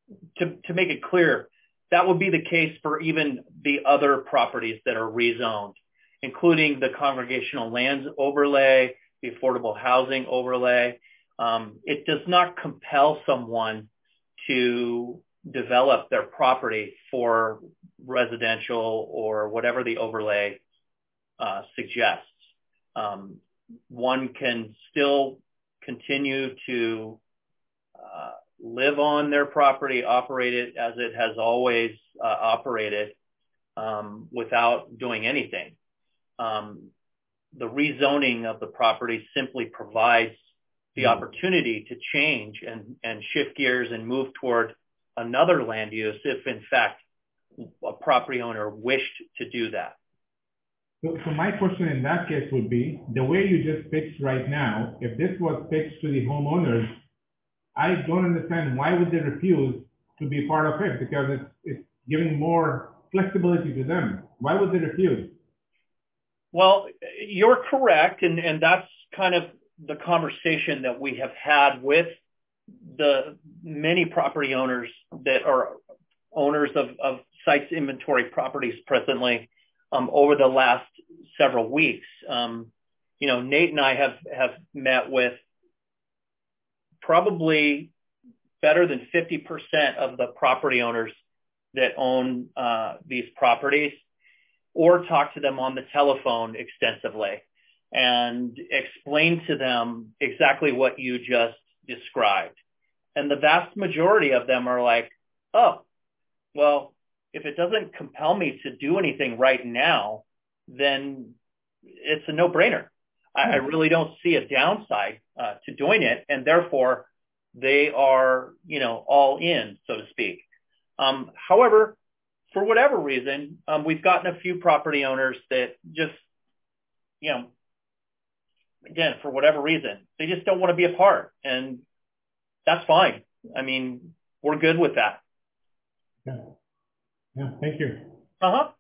to, to make it clear, that would be the case for even the other properties that are rezoned, including the congregational lands overlay, the affordable housing overlay. Um, it does not compel someone to develop their property for residential or whatever the overlay uh, suggests. Um, one can still continue to uh, live on their property, operate it as it has always uh, operated um, without doing anything. Um, the rezoning of the property simply provides the opportunity to change and, and shift gears and move toward another land use if, in fact, a property owner wished to do that. So, so my question in that case would be, the way you just pitched right now, if this was pitched to the homeowners, I don't understand why would they refuse to be part of it, because it's, it's giving more flexibility to them. Why would they refuse? Well, you're correct, and, and that's kind of the conversation that we have had with the many property owners that are owners of, of sites inventory properties presently um, over the last several weeks. Um, you know, Nate and I have, have met with probably better than fifty percent of the property owners that own uh, these properties, or talk to them on the telephone extensively and explain to them exactly what you just described. And the vast majority of them are like, oh, well, if it doesn't compel me to do anything right now, then it's a no-brainer. I, I really don't see a downside uh, to doing it. And therefore, they are, you know, all in, so to speak. Um, however, for whatever reason, um, we've gotten a few property owners that just, you know, again, for whatever reason, they just don't want to be a part. And that's fine. I mean, we're good with that. Yeah. Yeah, thank you. Uh-huh.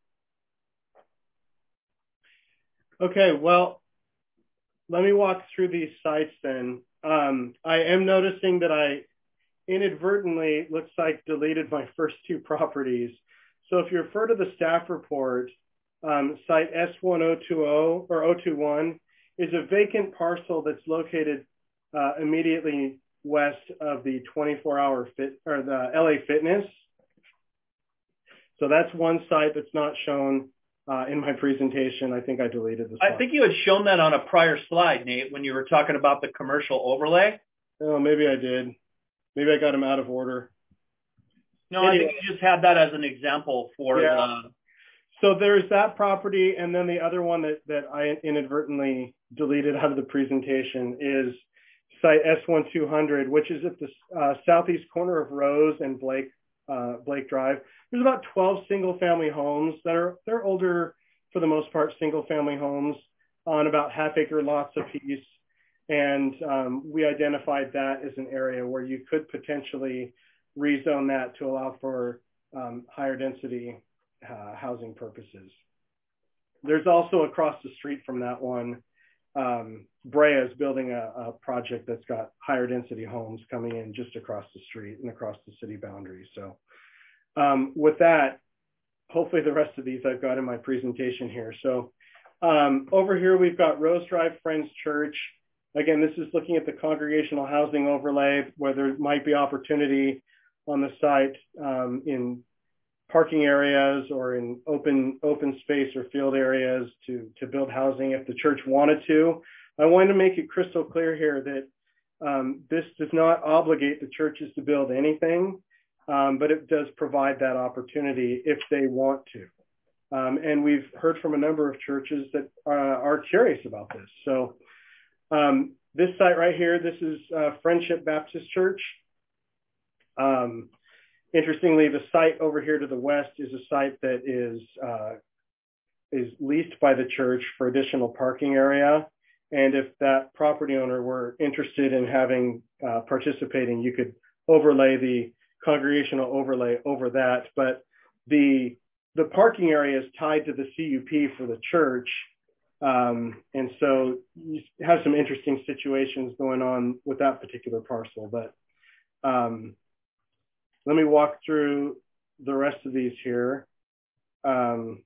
Okay, well, let me walk through these sites then. Um, I am noticing that I inadvertently, looks like, deleted my first two properties. So if you refer to the staff report, um, site S one oh two oh or oh two one is a vacant parcel that's located uh, immediately west of the twenty-four hour fit or the L A Fitness. So that's one site that's not shown uh, in my presentation. I think I deleted this. I think you had shown that on a prior slide, Nate, when you were talking about the commercial overlay. Oh, maybe I did. Maybe I got them out of order. No, anyway. I think you just had that as an example for yeah. the... So there's that property, and then the other one that, that I inadvertently deleted out of the presentation is site S one two hundred, which is at the uh, southeast corner of Rose and Blake uh, Blake Drive. There's about twelve single-family homes that are they're older, for the most part, single-family homes on about half-acre lots apiece, and um, we identified that as an area where you could potentially rezone that to allow for um, higher density uh, housing purposes. There's also across the street from that one, um, Brea is building a, a project that's got higher density homes coming in just across the street and across the city boundary. So um, with that, hopefully the rest of these I've got in my presentation here. So um, over here, we've got Rose Drive Friends Church. Again, this is looking at the congregational housing overlay, where there might be opportunity on the site um, in parking areas or in open open space or field areas to, to build housing if the church wanted to. I want to make it crystal clear here that um, this does not obligate the churches to build anything, um, but it does provide that opportunity if they want to. Um, and we've heard from a number of churches that uh, are curious about this. So um, this site right here, this is uh, Friendship Baptist Church. Um, Interestingly, the site over here to the west is a site that is uh, is leased by the church for additional parking area. And if that property owner were interested in having uh, participating, you could overlay the congregational overlay over that. But the the parking area is tied to the C U P for the church. Um, and so you have some interesting situations going on with that particular parcel. But um, let me walk through the rest of these here. Um,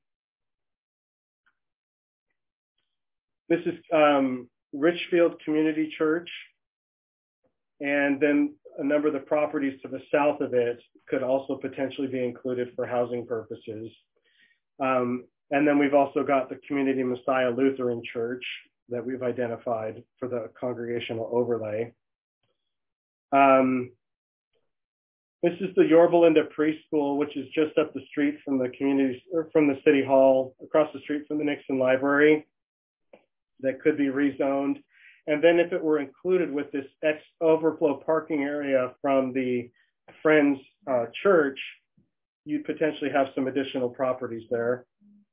this is um, Richfield Community Church. And then a number of the properties to the south of it could also potentially be included for housing purposes. Um, and then we've also got the Community Messiah Lutheran Church that we've identified for the congregational overlay. Um, this is the Yorba Linda Preschool, which is just up the street from the community, or from the city hall, across the street from the Nixon Library, that could be rezoned. And then if it were included with this ex overflow parking area from the Friends uh, Church, you'd potentially have some additional properties there.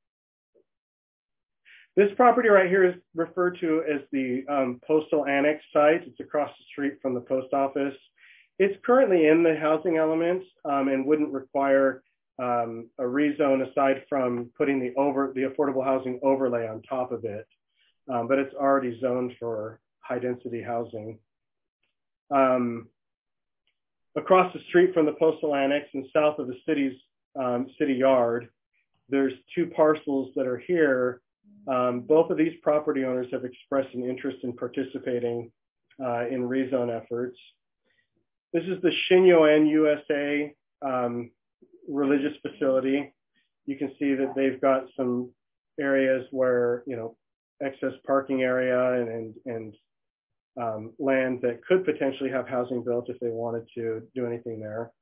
This property right here is referred to as the um, Postal Annex site. It's across the street from the post office. It's currently in the housing element um, and wouldn't require um, a rezone aside from putting the over the affordable housing overlay on top of it. Um, but it's already zoned for high density housing. Um, across the street from the Postal Annex and south of the city's um, city yard, there's two parcels that are here. Um, both of these property owners have expressed an interest in participating uh, in rezone efforts. This is the Shinyoen U S A um, religious facility. You can see that they've got some areas where, you know, excess parking area and, and, and um, land that could potentially have housing built if they wanted to do anything there.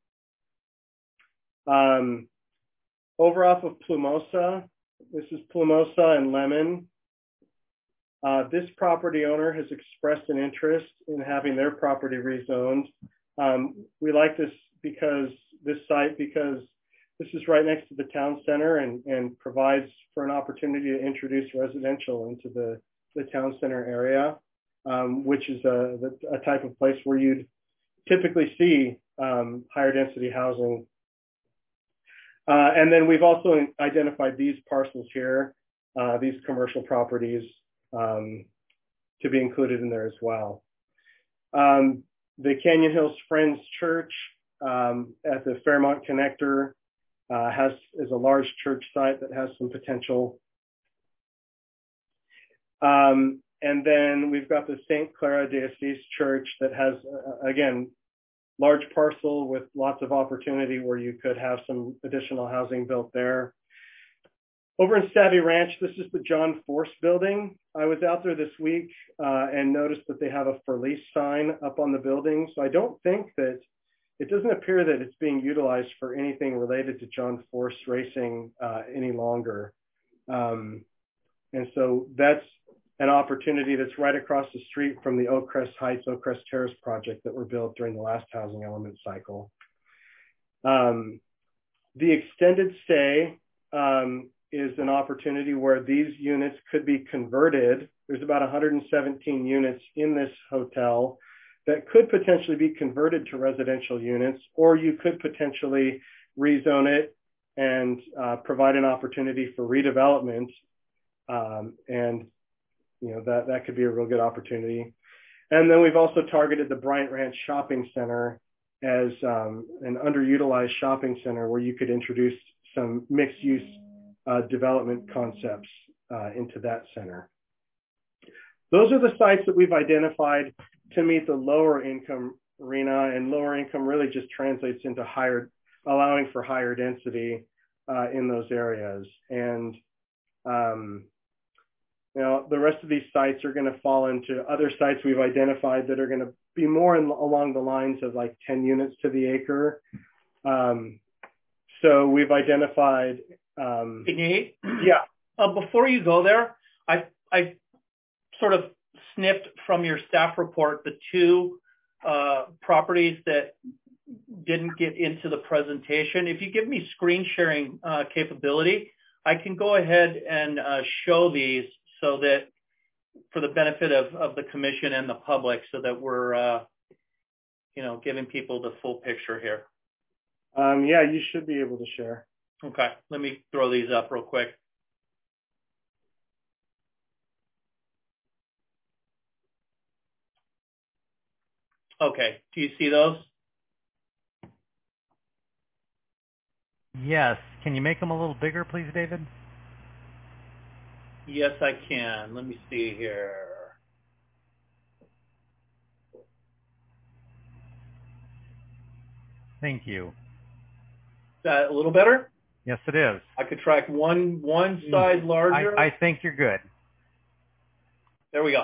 Um, over off of Plumosa, this is Plumosa and Lemon. Uh, this property owner has expressed an interest in having their property rezoned. Um, we like this because this site because this is right next to the town center and, and provides for an opportunity to introduce residential into the, the town center area, um, which is a, a type of place where you'd typically see um, higher density housing. Uh, and then we've also identified these parcels here, uh, these commercial properties um, to be included in there as well. Um, the Canyon Hills Friends Church um, at the Fairmont Connector Uh, has is a large church site that has some potential. Um, and then we've got the Saint Clara Diocese Church that has, uh, again, large parcel with lots of opportunity where you could have some additional housing built there. Over in Savvy Ranch, this is the John Force building. I was out there this week uh, and noticed that they have a for lease sign up on the building. So I don't think that it doesn't appear that it's being utilized for anything related to John Force Racing uh, any longer. Um, and so that's an opportunity that's right across the street from the Oakcrest Heights, Oakcrest Terrace project that were built during the last housing element cycle. Um, the extended stay um, is an opportunity where these units could be converted. There's about one hundred seventeen units in this hotel that could potentially be converted to residential units, or you could potentially rezone it and uh, provide an opportunity for redevelopment. Um, and you know that, that could be a real good opportunity. And then we've also targeted the Bryant Ranch Shopping Center as um, an underutilized shopping center where you could introduce some mixed use uh, development concepts uh, into that center. Those are the sites that we've identified to meet the lower income arena, and lower income really just translates into higher, allowing for higher density uh, in those areas. And um, you know, the rest of these sites are going to fall into other sites we've identified that are going to be more in, along the lines of like ten units to the acre. Um, so we've identified. Um, Nate? Yeah. Uh, before you go there, I I sort of snipped from your staff report the two uh, properties that didn't get into the presentation. If you give me screen sharing uh, capability, I can go ahead and uh, show these so that for the benefit of, of the commission and the public, so that we're, uh, you know, giving people the full picture here. Um, yeah, you should be able to share. Okay, let me throw these up real quick. Okay, do you see those? Yes. Can you make them a little bigger, please, David? Yes, I can. Let me see here. Thank you. Is that a little better? Yes, it is. I could track one one size larger. I, I think you're good. There we go.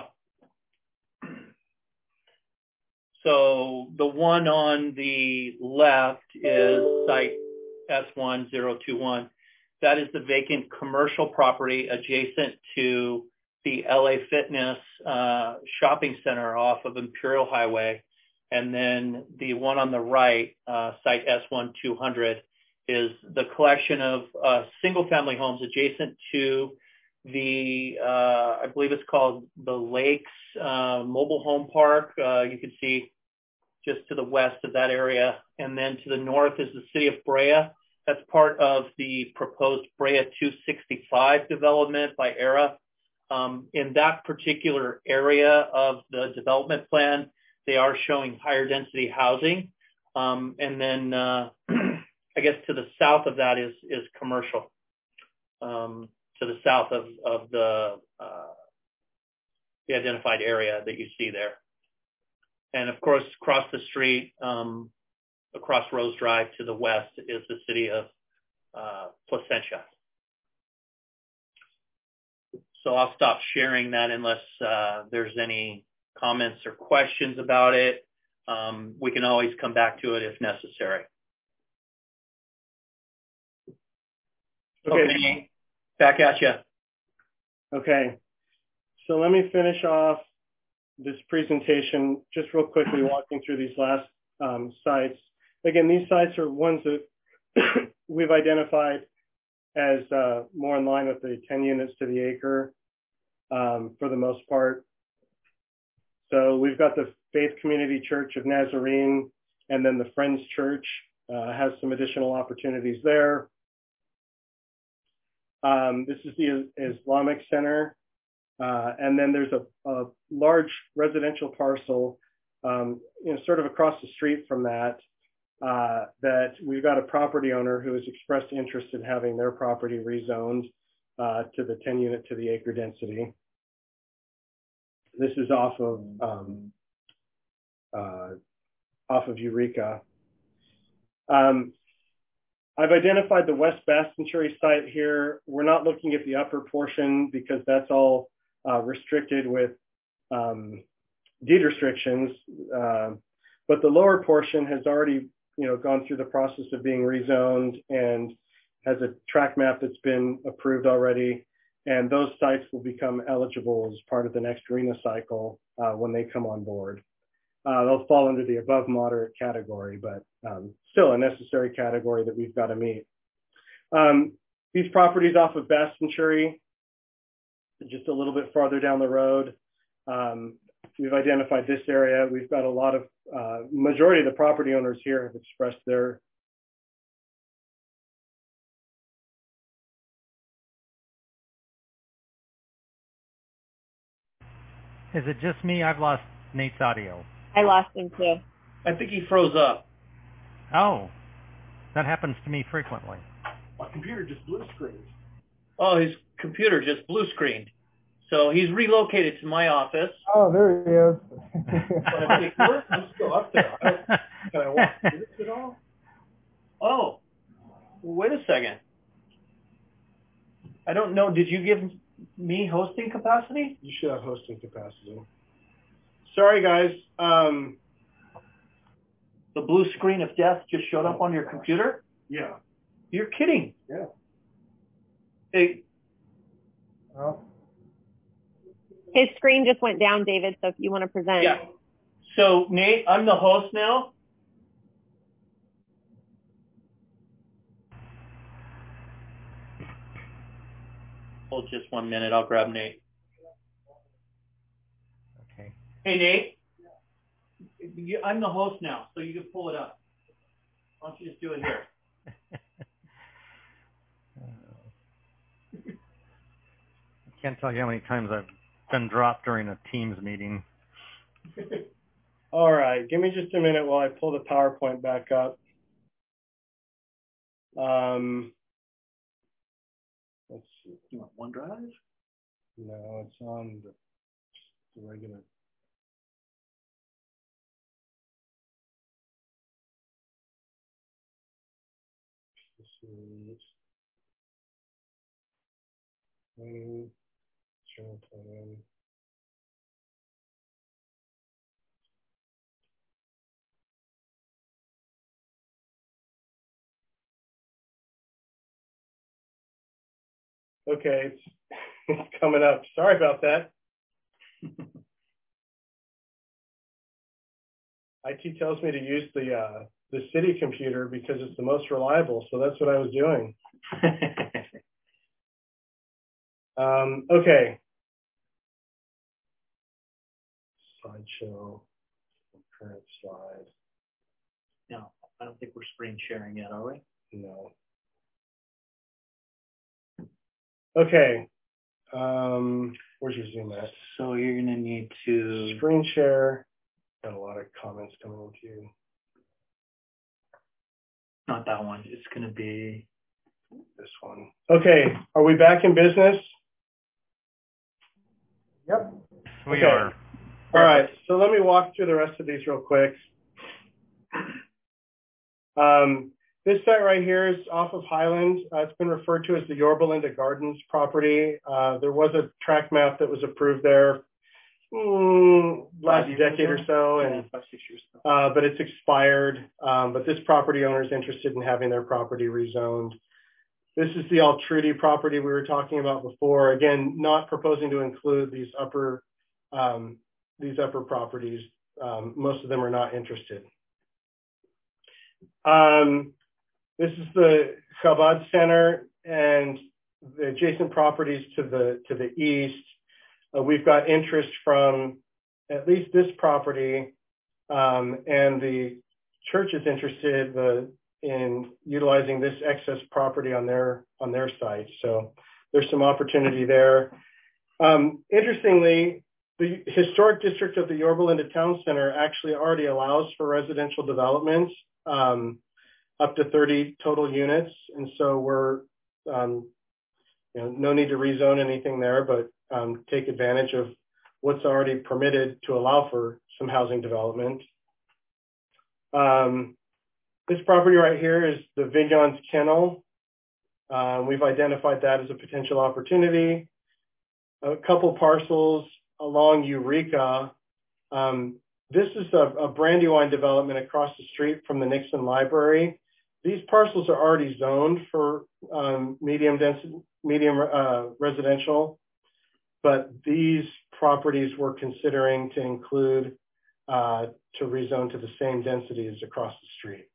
So the one on the left is site S one zero two one. That is the vacant commercial property adjacent to the L A Fitness uh, shopping center off of Imperial Highway. And then the one on the right, uh, site S one two hundred, is the collection of uh, single-family homes adjacent to the, uh, I believe it's called the Lakes uh, Mobile Home Park. Uh, you can see just to the west of that area. And then to the north is the city of Brea. That's part of the proposed Brea two sixty-five development by ERA. Um, in that particular area of the development plan, they are showing higher density housing. Um, and then uh, I guess to the south of that is, is commercial. Um, to the south of, of the, uh, the identified area that you see there. And of course, across the street, um, across Rose Drive to the west is the city of uh, Placentia. So I'll stop sharing that unless uh, there's any comments or questions about it. Um, we can always come back to it if necessary. Okay. Okay. Back at you. Okay. So let me finish off this presentation just real quickly, walking through these last um, sites. Again, these sites are ones that we've identified as uh, more in line with the ten units to the acre um, for the most part. So we've got the Faith Community Church of Nazarene, and then the Friends Church uh, has some additional opportunities there. Um, this is the Islamic Center. Uh, and then there's a, a large residential parcel, um, you know, sort of across the street from that, uh, that we've got a property owner who has expressed interest in having their property rezoned uh, to the ten unit to the acre density. This is off of um, uh, off of Eureka. Um, I've identified the West Bastoncherry site here. We're not looking at the upper portion because that's all uh, restricted with um, deed restrictions. Uh, but the lower portion has already, you know, gone through the process of being rezoned and has a track map that's been approved already. And those sites will become eligible as part of the next RHNA cycle uh, when they come on board. Uh, they'll fall under the above moderate category, but um, still a necessary category that we've got to meet. Um, these properties off of Bastoncherry, just a little bit farther down the road, um, we've identified this area. We've got a lot of, uh, majority of the property owners here have expressed their Is it just me? I've lost Nate's audio. I lost him too. I think he froze up. Oh, that happens to me frequently. My computer just blue screened. Oh, his computer just blue screened. So he's relocated to my office. Oh, there he is. I'm still up there. I don't, can I walk through this at all? Oh, wait a second. I don't know. Did you give me hosting capacity? You should have hosting capacity. Sorry, guys. Um, the blue screen of death just showed up on your computer? Yeah. You're kidding. Yeah. Hey. Well, His screen just went down, David, so if you want to present. Yeah. So, Nate, I'm the host now. Hold just one minute. I'll grab Nate. Okay. Hey, Nate. I'm the host now, so you can pull it up. Why don't you just do it here? I can't tell you how many times I've been dropped during a Teams meeting. All right. Give me just a minute while I pull the PowerPoint back up. Um, let's see. You want OneDrive? No, it's on the, the regular. This is planning, general plan. Okay, it's, it's coming up. Sorry about that. I T tells me to use the uh, the city computer because it's the most reliable, so that's what I was doing. um, okay. Slideshow, current slide. No, I don't think we're screen sharing yet, are we? No. Okay. Um, where's your Zoom at? So you're gonna need to screen share. Got a lot of comments coming into you. Not that one. It's gonna be this one. Okay. Are we back in business? Yep. We okay. are. All right. So let me walk through the rest of these real quick. Um, this site right here is off of Highland. Uh, it's been referred to as the Yorba Linda Gardens property. Uh, there was a tract map that was approved there mm, last decade or so, and yeah, five, six years ago. Uh, but it's expired. Um, but this property owner is interested in having their property rezoned. This is the Altrudy property we were talking about before. Again, not proposing to include these upper um, these upper properties. Um, most of them are not interested. Um, this is the Chabad Center and the adjacent properties to the to the east. Uh, we've got interest from at least this property, um, and the church is interested uh, in utilizing this excess property on their on their site. So there's some opportunity there. Um, interestingly, the historic district of the Yorba Linda Town Center actually already allows for residential developments um, up to thirty total units, and so we're um, you know, no need to rezone anything there, but um, take advantage of what's already permitted to allow for some housing development. Um, this property right here is the Vignon's Kennel. Uh, we've identified that as a potential opportunity. A couple parcels along Eureka. Um, this is a, a Brandywine development across the street from the Nixon Library. These parcels are already zoned for um, medium density, medium uh, residential, but these properties we're considering to include uh, to rezone to the same density as across the street.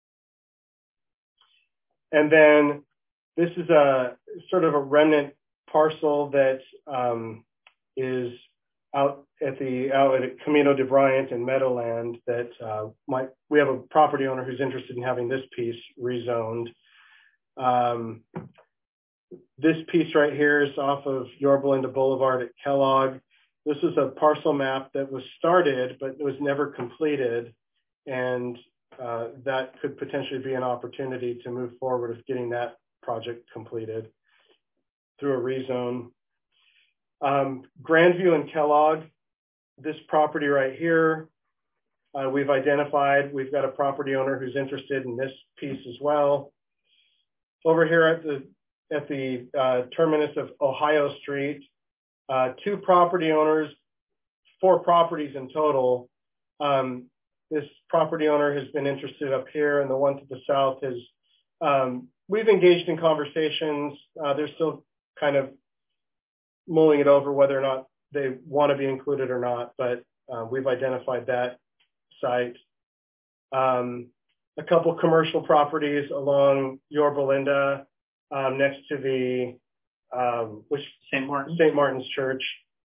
And then this is a sort of a remnant parcel that um, is out at the out at Camino de Bryant and Meadowland that uh, might we have a property owner who's interested in having this piece rezoned. Um, this piece right here is off of Yorba Linda Boulevard at Kellogg. This is a parcel map that was started but was never completed, and uh, that could potentially be an opportunity to move forward with getting that project completed through a rezone. Um, Grandview and Kellogg, this property right here, uh, we've identified, we've got a property owner who's interested in this piece as well. Over here at the, at the uh, terminus of Ohio Street, uh, two property owners, four properties in total. Um, this property owner has been interested up here, and the one to the south is, um, we've engaged in conversations. Uh, they're still kind of mulling it over whether or not they want to be included or not, but uh, we've identified that site. Um, a couple commercial properties along Yorba Linda um, next to the um, which Saint Martin. Saint Martin's Church.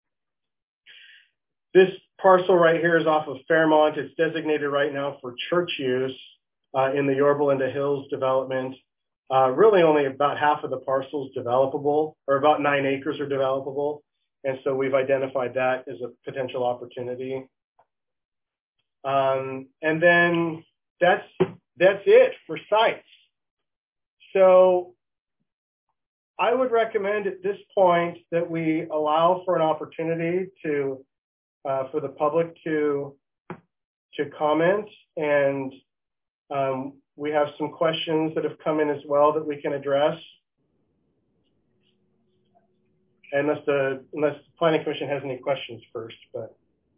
This parcel right here is off of Fairmont. It's designated right now for church use uh, in the Yorba Linda Hills development. Uh, really only about half of the parcel is developable, or about nine acres are developable. And so we've identified that as a potential opportunity. Um, and then that's, that's it for sites. So I would recommend at this point that we allow for an opportunity to, uh, for the public to, to comment, and um, we have some questions that have come in as well that we can address. Unless the, unless the Planning Commission has any questions first, but.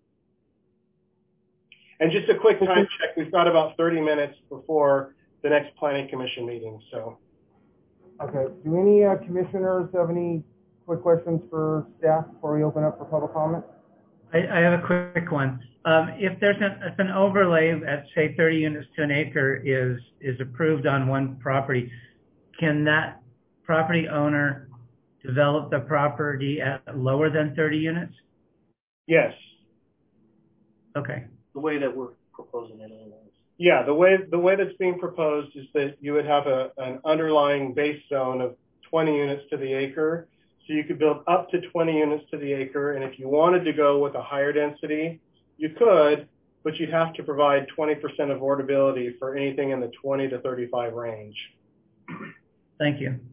And just a quick time check, we've got about thirty minutes before the next Planning Commission meeting, so. Okay, do any uh, commissioners have any quick questions for staff before we open up for public comment? I, I have a quick one. Um, if there's an, if an overlay at say thirty units to an acre is, is approved on one property, can that property owner develop the property at lower than thirty units? Yes. Okay. The way that we're proposing it anyways. Yeah, the way the way that's being proposed is that you would have a, an underlying base zone of twenty units to the acre. So you could build up to twenty units to the acre. And if you wanted to go with a higher density, you could, but you'd have to provide twenty percent affordability for anything in the twenty to thirty-five range. Thank you.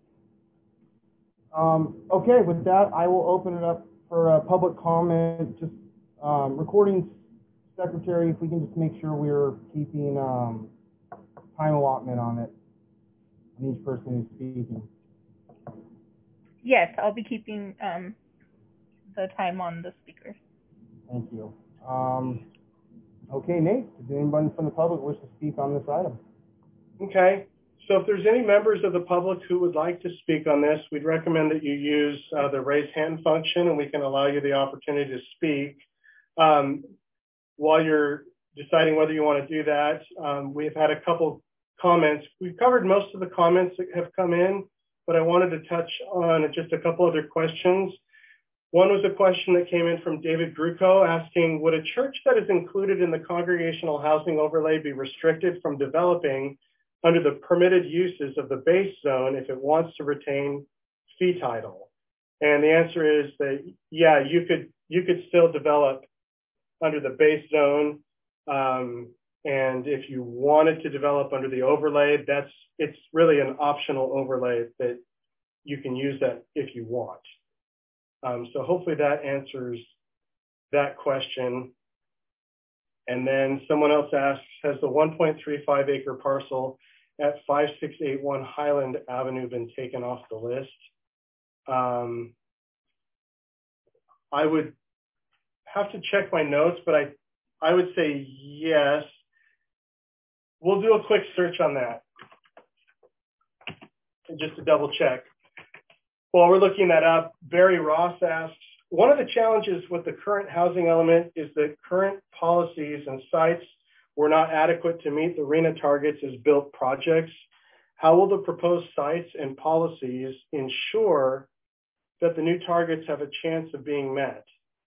Um, okay, with that, I will open it up for uh, public comment. Just um, recording secretary, if we can just make sure we're keeping um, time allotment on it, on each person who's speaking. Yes, I'll be keeping um, the time on the speakers. Thank you. Um, okay, Nate, does anyone from the public wish to speak on this item? Okay, so if there's any members of the public who would like to speak on this, we'd recommend that you use uh, the raise hand function, and we can allow you the opportunity to speak. Um, while you're deciding whether you want to do that, um, we've had a couple comments. We've covered most of the comments that have come in, but I wanted to touch on just a couple other questions. One was a question that came in from David Gruco asking, would a church that is included in the congregational housing overlay be restricted from developing under the permitted uses of the base zone if it wants to retain fee title? And the answer is that, yeah, you could, you could still develop under the base zone. Um, and if you wanted to develop under the overlay, that's, it's really an optional overlay that you can use that if you want. Um, so hopefully that answers that question. And then someone else asks, has the one point three five acre parcel at five six eight one Highland Avenue been taken off the list? Um, I would have to check my notes, but I, I would say yes. We'll do a quick search on that just to double check. While we're looking that up, Barry Ross asks, one of the challenges with the current housing element is that current policies and sites were not adequate to meet the R E N A targets as built projects. How will the proposed sites and policies ensure that the new targets have a chance of being met?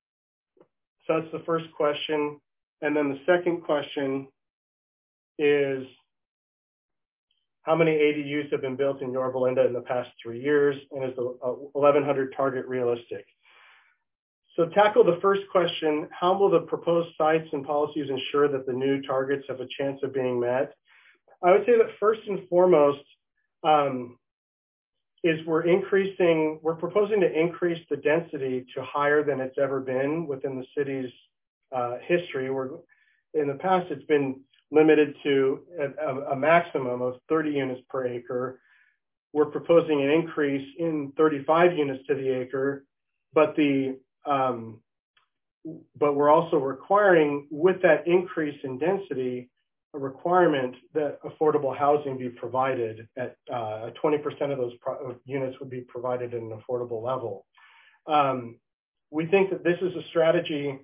So that's the first question. And then the second question is, how many A D Us have been built in Yorba Linda in the past three years? And is the eleven hundred target realistic? So tackle the first question, how will the proposed sites and policies ensure that the new targets have a chance of being met? I would say that first and foremost um, is we're increasing, we're proposing to increase the density to higher than it's ever been within the city's uh, history. We're, in the past, it's been limited to a, a maximum of thirty units per acre. We're proposing an increase in thirty-five units to the acre, but the um, but we're also requiring, with that increase in density, a requirement that affordable housing be provided at uh, twenty percent of those pro units would be provided at an affordable level. Um, we think that this is a strategy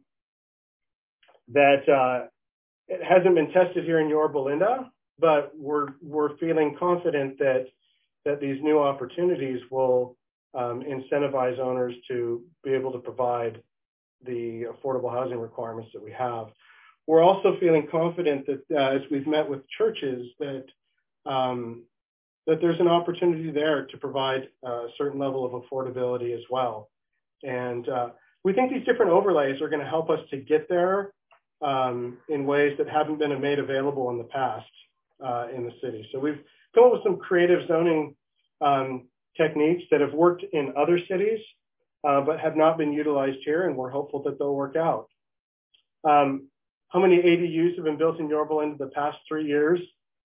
that uh, it hasn't been tested here in Yorba Linda, but we're we're feeling confident that that these new opportunities will um, incentivize owners to be able to provide the affordable housing requirements that we have. We're also feeling confident that uh, as we've met with churches that um, that there's an opportunity there to provide a certain level of affordability as well. And uh, we think these different overlays are going to help us to get there um, in ways that haven't been made available in the past uh, in the city. So we've come up with some creative zoning um, techniques that have worked in other cities, uh, but have not been utilized here, and we're hopeful that they'll work out. Um, how many A D Us have been built in Yorba Linda the past three years?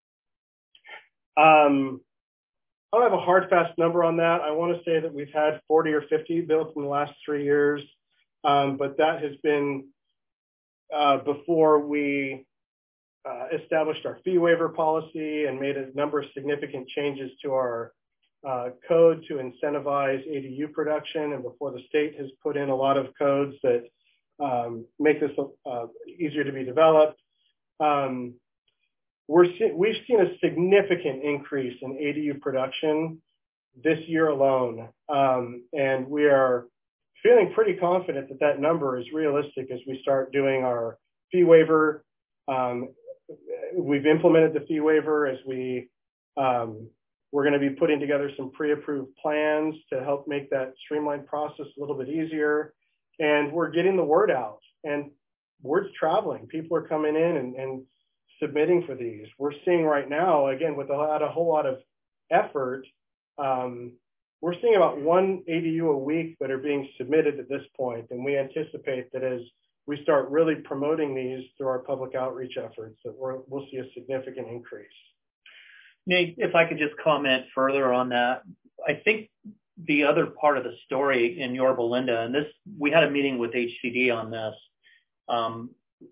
Um, I don't have a hard, fast number on that. I want to say that we've had forty or fifty built in the last three years, um, but that has been uh, before we uh, established our fee waiver policy and made a number of significant changes to our uh, code to incentivize A D U production, and before the state has put in a lot of codes that um, make this uh, easier to be developed. Um, We're see we've seen a significant increase in A D U production this year alone, um, and we are feeling pretty confident that that number is realistic as we start doing our fee waiver. Um, we've implemented the fee waiver as we um, we're going to be putting together some pre-approved plans to help make that streamlined process a little bit easier, and we're getting the word out, and word's traveling. People are coming in and, and submitting for these. We're seeing right now, again, with a, lot, a whole lot of effort, um, we're seeing about one A D U a week that are being submitted at this point, and we anticipate that as we start really promoting these through our public outreach efforts, that we're, we'll see a significant increase. Nate, if I could just comment further on that, I think the other part of the story in Yorba Linda, and this, we had a meeting with H C D on this. Um,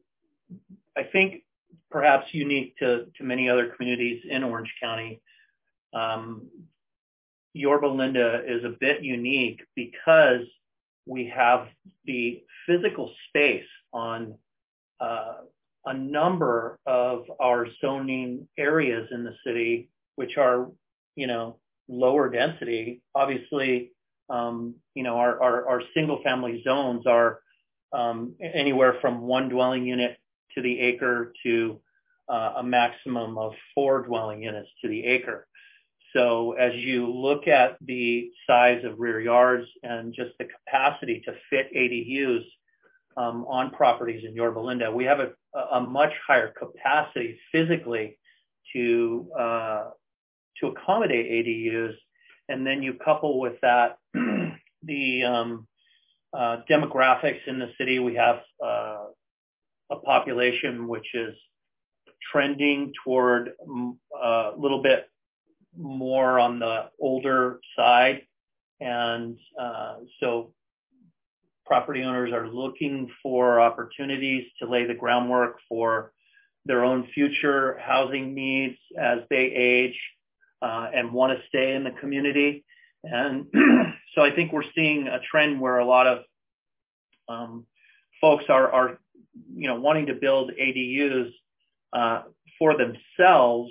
I think perhaps unique to, to many other communities in Orange County, um, Yorba Linda is a bit unique because we have the physical space on uh, a number of our zoning areas in the city, which are, you know, lower density. Obviously, um, you know, our, our, our single family zones are um, anywhere from one dwelling unit to the acre to uh, a maximum of four dwelling units to the acre. So as you look at the size of rear yards and just the capacity to fit A D Us um, on properties in Yorba Linda, we have a, a much higher capacity physically to uh, to accommodate A D Us. And then you couple with that the um, uh, demographics in the city. We have uh, a population which is trending toward a little bit more on the older side. And uh, so property owners are looking for opportunities to lay the groundwork for their own future housing needs as they age uh, and want to stay in the community. And so I think we're seeing a trend where a lot of um, folks are, are, you know, wanting to build A D Us uh, for themselves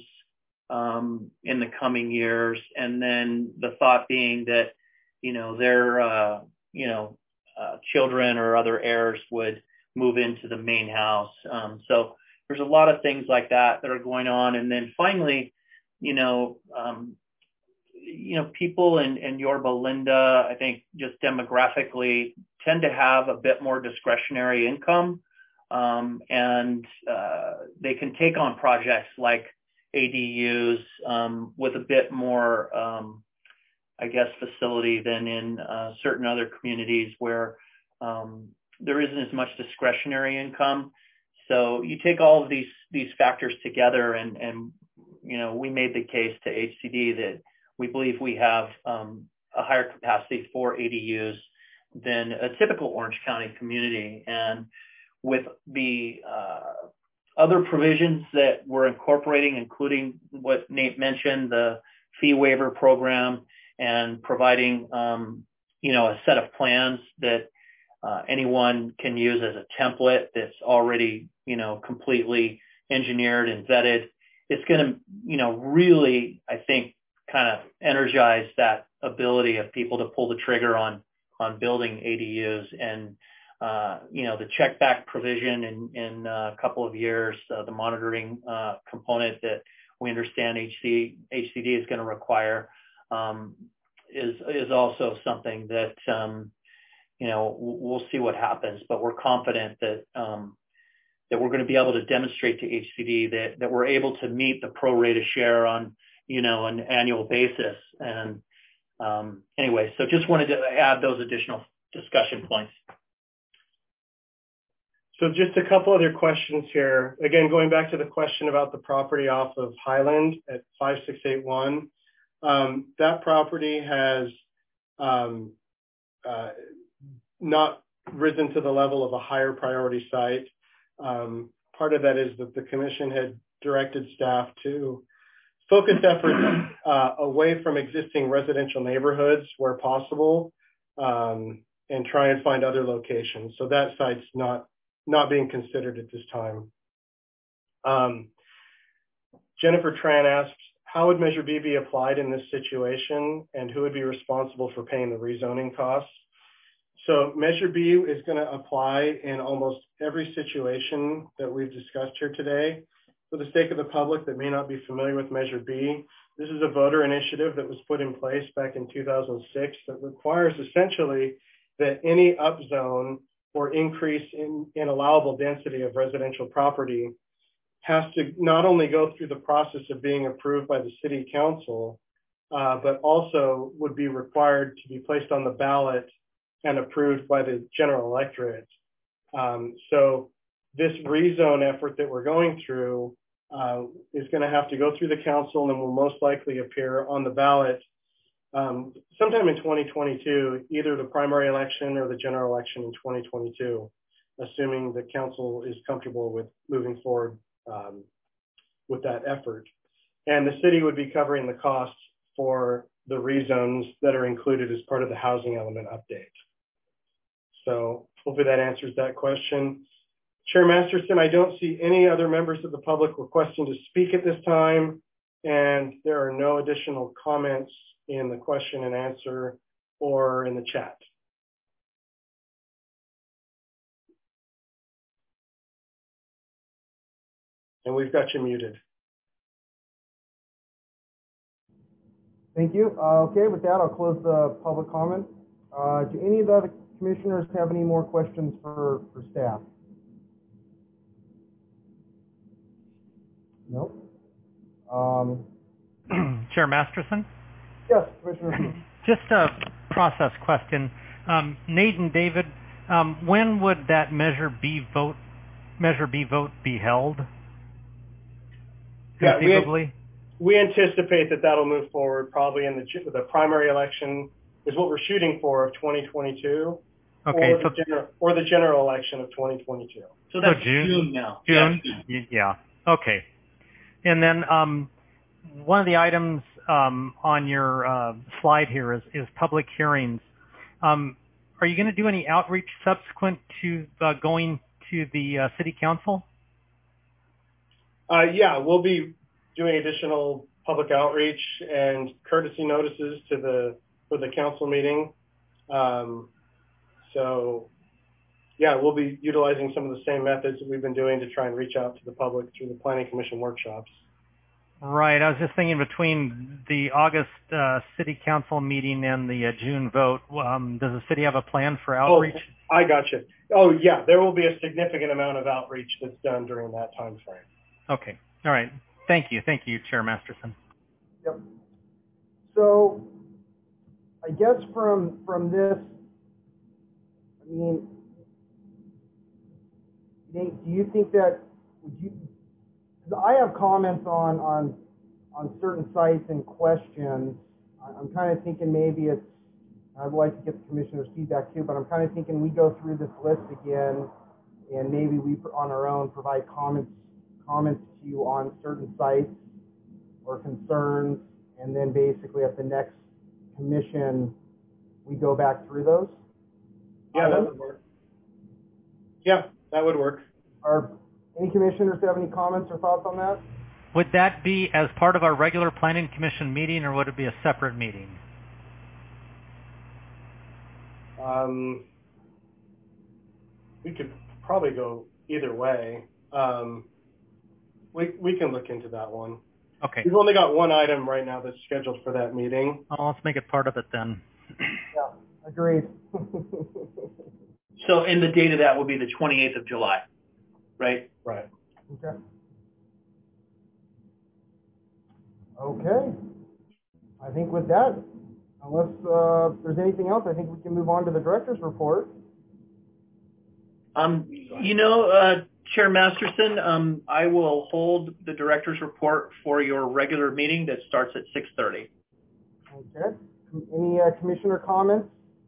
um, in the coming years. And then the thought being that, you know, their, uh, you know, uh, children or other heirs would move into the main house. Um, so there's a lot of things like that that are going on. And then finally, you know, um, you know, people in, in Yorba Linda, I think just demographically tend to have a bit more discretionary income. Um, and uh, they can take on projects like A D Us um, with a bit more, um, I guess, facility than in uh, certain other communities where um, there isn't as much discretionary income. So you take all of these these factors together, and and you know, we made the case to H C D that we believe we have um, a higher capacity for A D Us than a typical Orange County community. And with the uh, other provisions that we're incorporating, including what Nate mentioned, the fee waiver program, and providing, um, you know, a set of plans that uh, anyone can use as a template that's already, you know, completely engineered and vetted, it's going to, you know, really, I think, kind of energize that ability of people to pull the trigger on on building A D Us. And Uh, you know, the check back provision in, in a couple of years, uh, the monitoring uh, component that we understand H C, H C D is going to require um, is, is also something that, um, you know, we'll see what happens, but we're confident that, um, that we're going to be able to demonstrate to H C D that, that we're able to meet the pro rata share on, you know, an annual basis. And um, anyway, so just wanted to add those additional discussion points. So just a couple other questions here. Again, going back to the question about the property off of Highland at five six eight one, um, that property has um, uh, not risen to the level of a higher priority site. Um, part of that is that the commission had directed staff to focus efforts uh, away from existing residential neighborhoods where possible, um, and try and find other locations. So that site's not not being considered at this time. Um, Jennifer Tran asks, how would Measure B be applied in this situation, and who would be responsible for paying the rezoning costs? So Measure B is going to apply in almost every situation that we've discussed here today. For the sake of the public that may not be familiar with Measure B, this is a voter initiative that was put in place back in two thousand six that requires essentially that any upzone or increase in, in allowable density of residential property has to not only go through the process of being approved by the city council, uh, but also would be required to be placed on the ballot and approved by the general electorate. Um, so this rezone effort that we're going through uh, is going to have to go through the council and will most likely appear on the ballot Um, sometime in twenty twenty-two, either the primary election or the general election in twenty twenty-two, assuming the council is comfortable with moving forward um, with that effort. And the city would be covering the costs for the rezones that are included as part of the housing element update. So hopefully that answers that question. Chair Masterson, I don't see any other members of the public requesting to speak at this time, and there are no additional comments in the question and answer or in the chat. And we've got you muted. Thank you. Uh, okay, with that, I'll close the public comment. Uh, do any of the other commissioners have any more questions for, for staff? No? Um, Chair Masterson? Yes, Commissioner. Just a process question. Um, Nate and David, um, when would that Measure B vote, Measure B vote be held? Conceivably? Yeah, we, we anticipate that that'll move forward probably in the the primary election is what we're shooting for of twenty twenty-two, okay, or, so, uh, the general, or the general election of twenty twenty-two. So that's so June, June now. June? Yeah. Yeah. Okay. And then um, one of the items um, on your uh, slide here is, is public hearings. Um, are you going to do any outreach subsequent to uh, going to the uh, city council? Uh, yeah, we'll be doing additional public outreach and courtesy notices to the for the council meeting. Um, so, yeah, we'll be utilizing some of the same methods that we've been doing to try and reach out to the public through the Planning Commission workshops. Right. I was just thinking between the August uh, city council meeting and the uh, June vote, um, does the city have a plan for outreach? Oh, I got you. Oh, yeah, there will be a significant amount of outreach that's done during that time frame. Okay. All right. Thank you. Thank you, Chair Masterson. Yep. So, I guess from from this, I mean, Nate, do you think that would you? Because I have comments on on on certain sites and questions. I'm kind of thinking maybe it's. I'd like to get the commissioner's feedback too, but I'm kind of thinking we go through this list again, and maybe we on our own provide comments comments to you on certain sites or concerns, and then basically at the next commission we go back through those. Yeah, that would work. Yeah, that would work. Are any commissioners have any comments or thoughts on that? Would that be as part of our regular planning commission meeting, or would it be a separate meeting? Um, we could probably go either way. Um, we we can look into that one. Okay. We've only got one item right now that's scheduled for that meeting. Oh, let's make it part of it then. Yeah, agreed. So, and the date of that will be the twenty-eighth of July, right? Right. Okay. Okay. I think with that, unless uh, there's anything else, I think we can move on to the director's report. Um, you know, uh, Chair Masterson, um, I will hold the director's report for your regular meeting that starts at six thirty. Okay. Any uh, commissioner comments?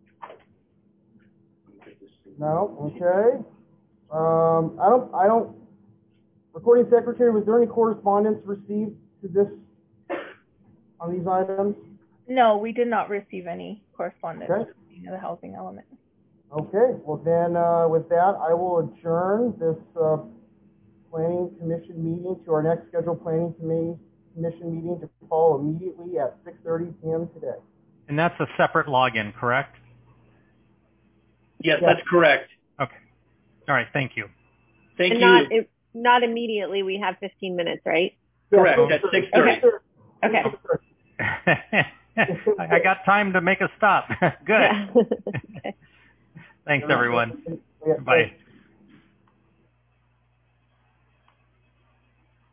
No. Okay. Um, I don't. I don't. Recording secretary, was there any correspondence received to this on these items? No, we did not receive any correspondence Okay. to the housing element. Okay. Well, then, uh, with that, I will adjourn this uh, planning commission meeting to our next scheduled planning committee commission meeting to follow immediately at six thirty p m today. And that's a separate login, correct? Yes, Yes. that's correct. Okay. All right. Thank you. Thank and you. not it, not immediately. We have fifteen minutes, right? Correct. Yes, At six thirty. Okay. Okay. I got time to make a stop. Good. Yeah. Okay. Thanks, everyone. Yeah. Bye.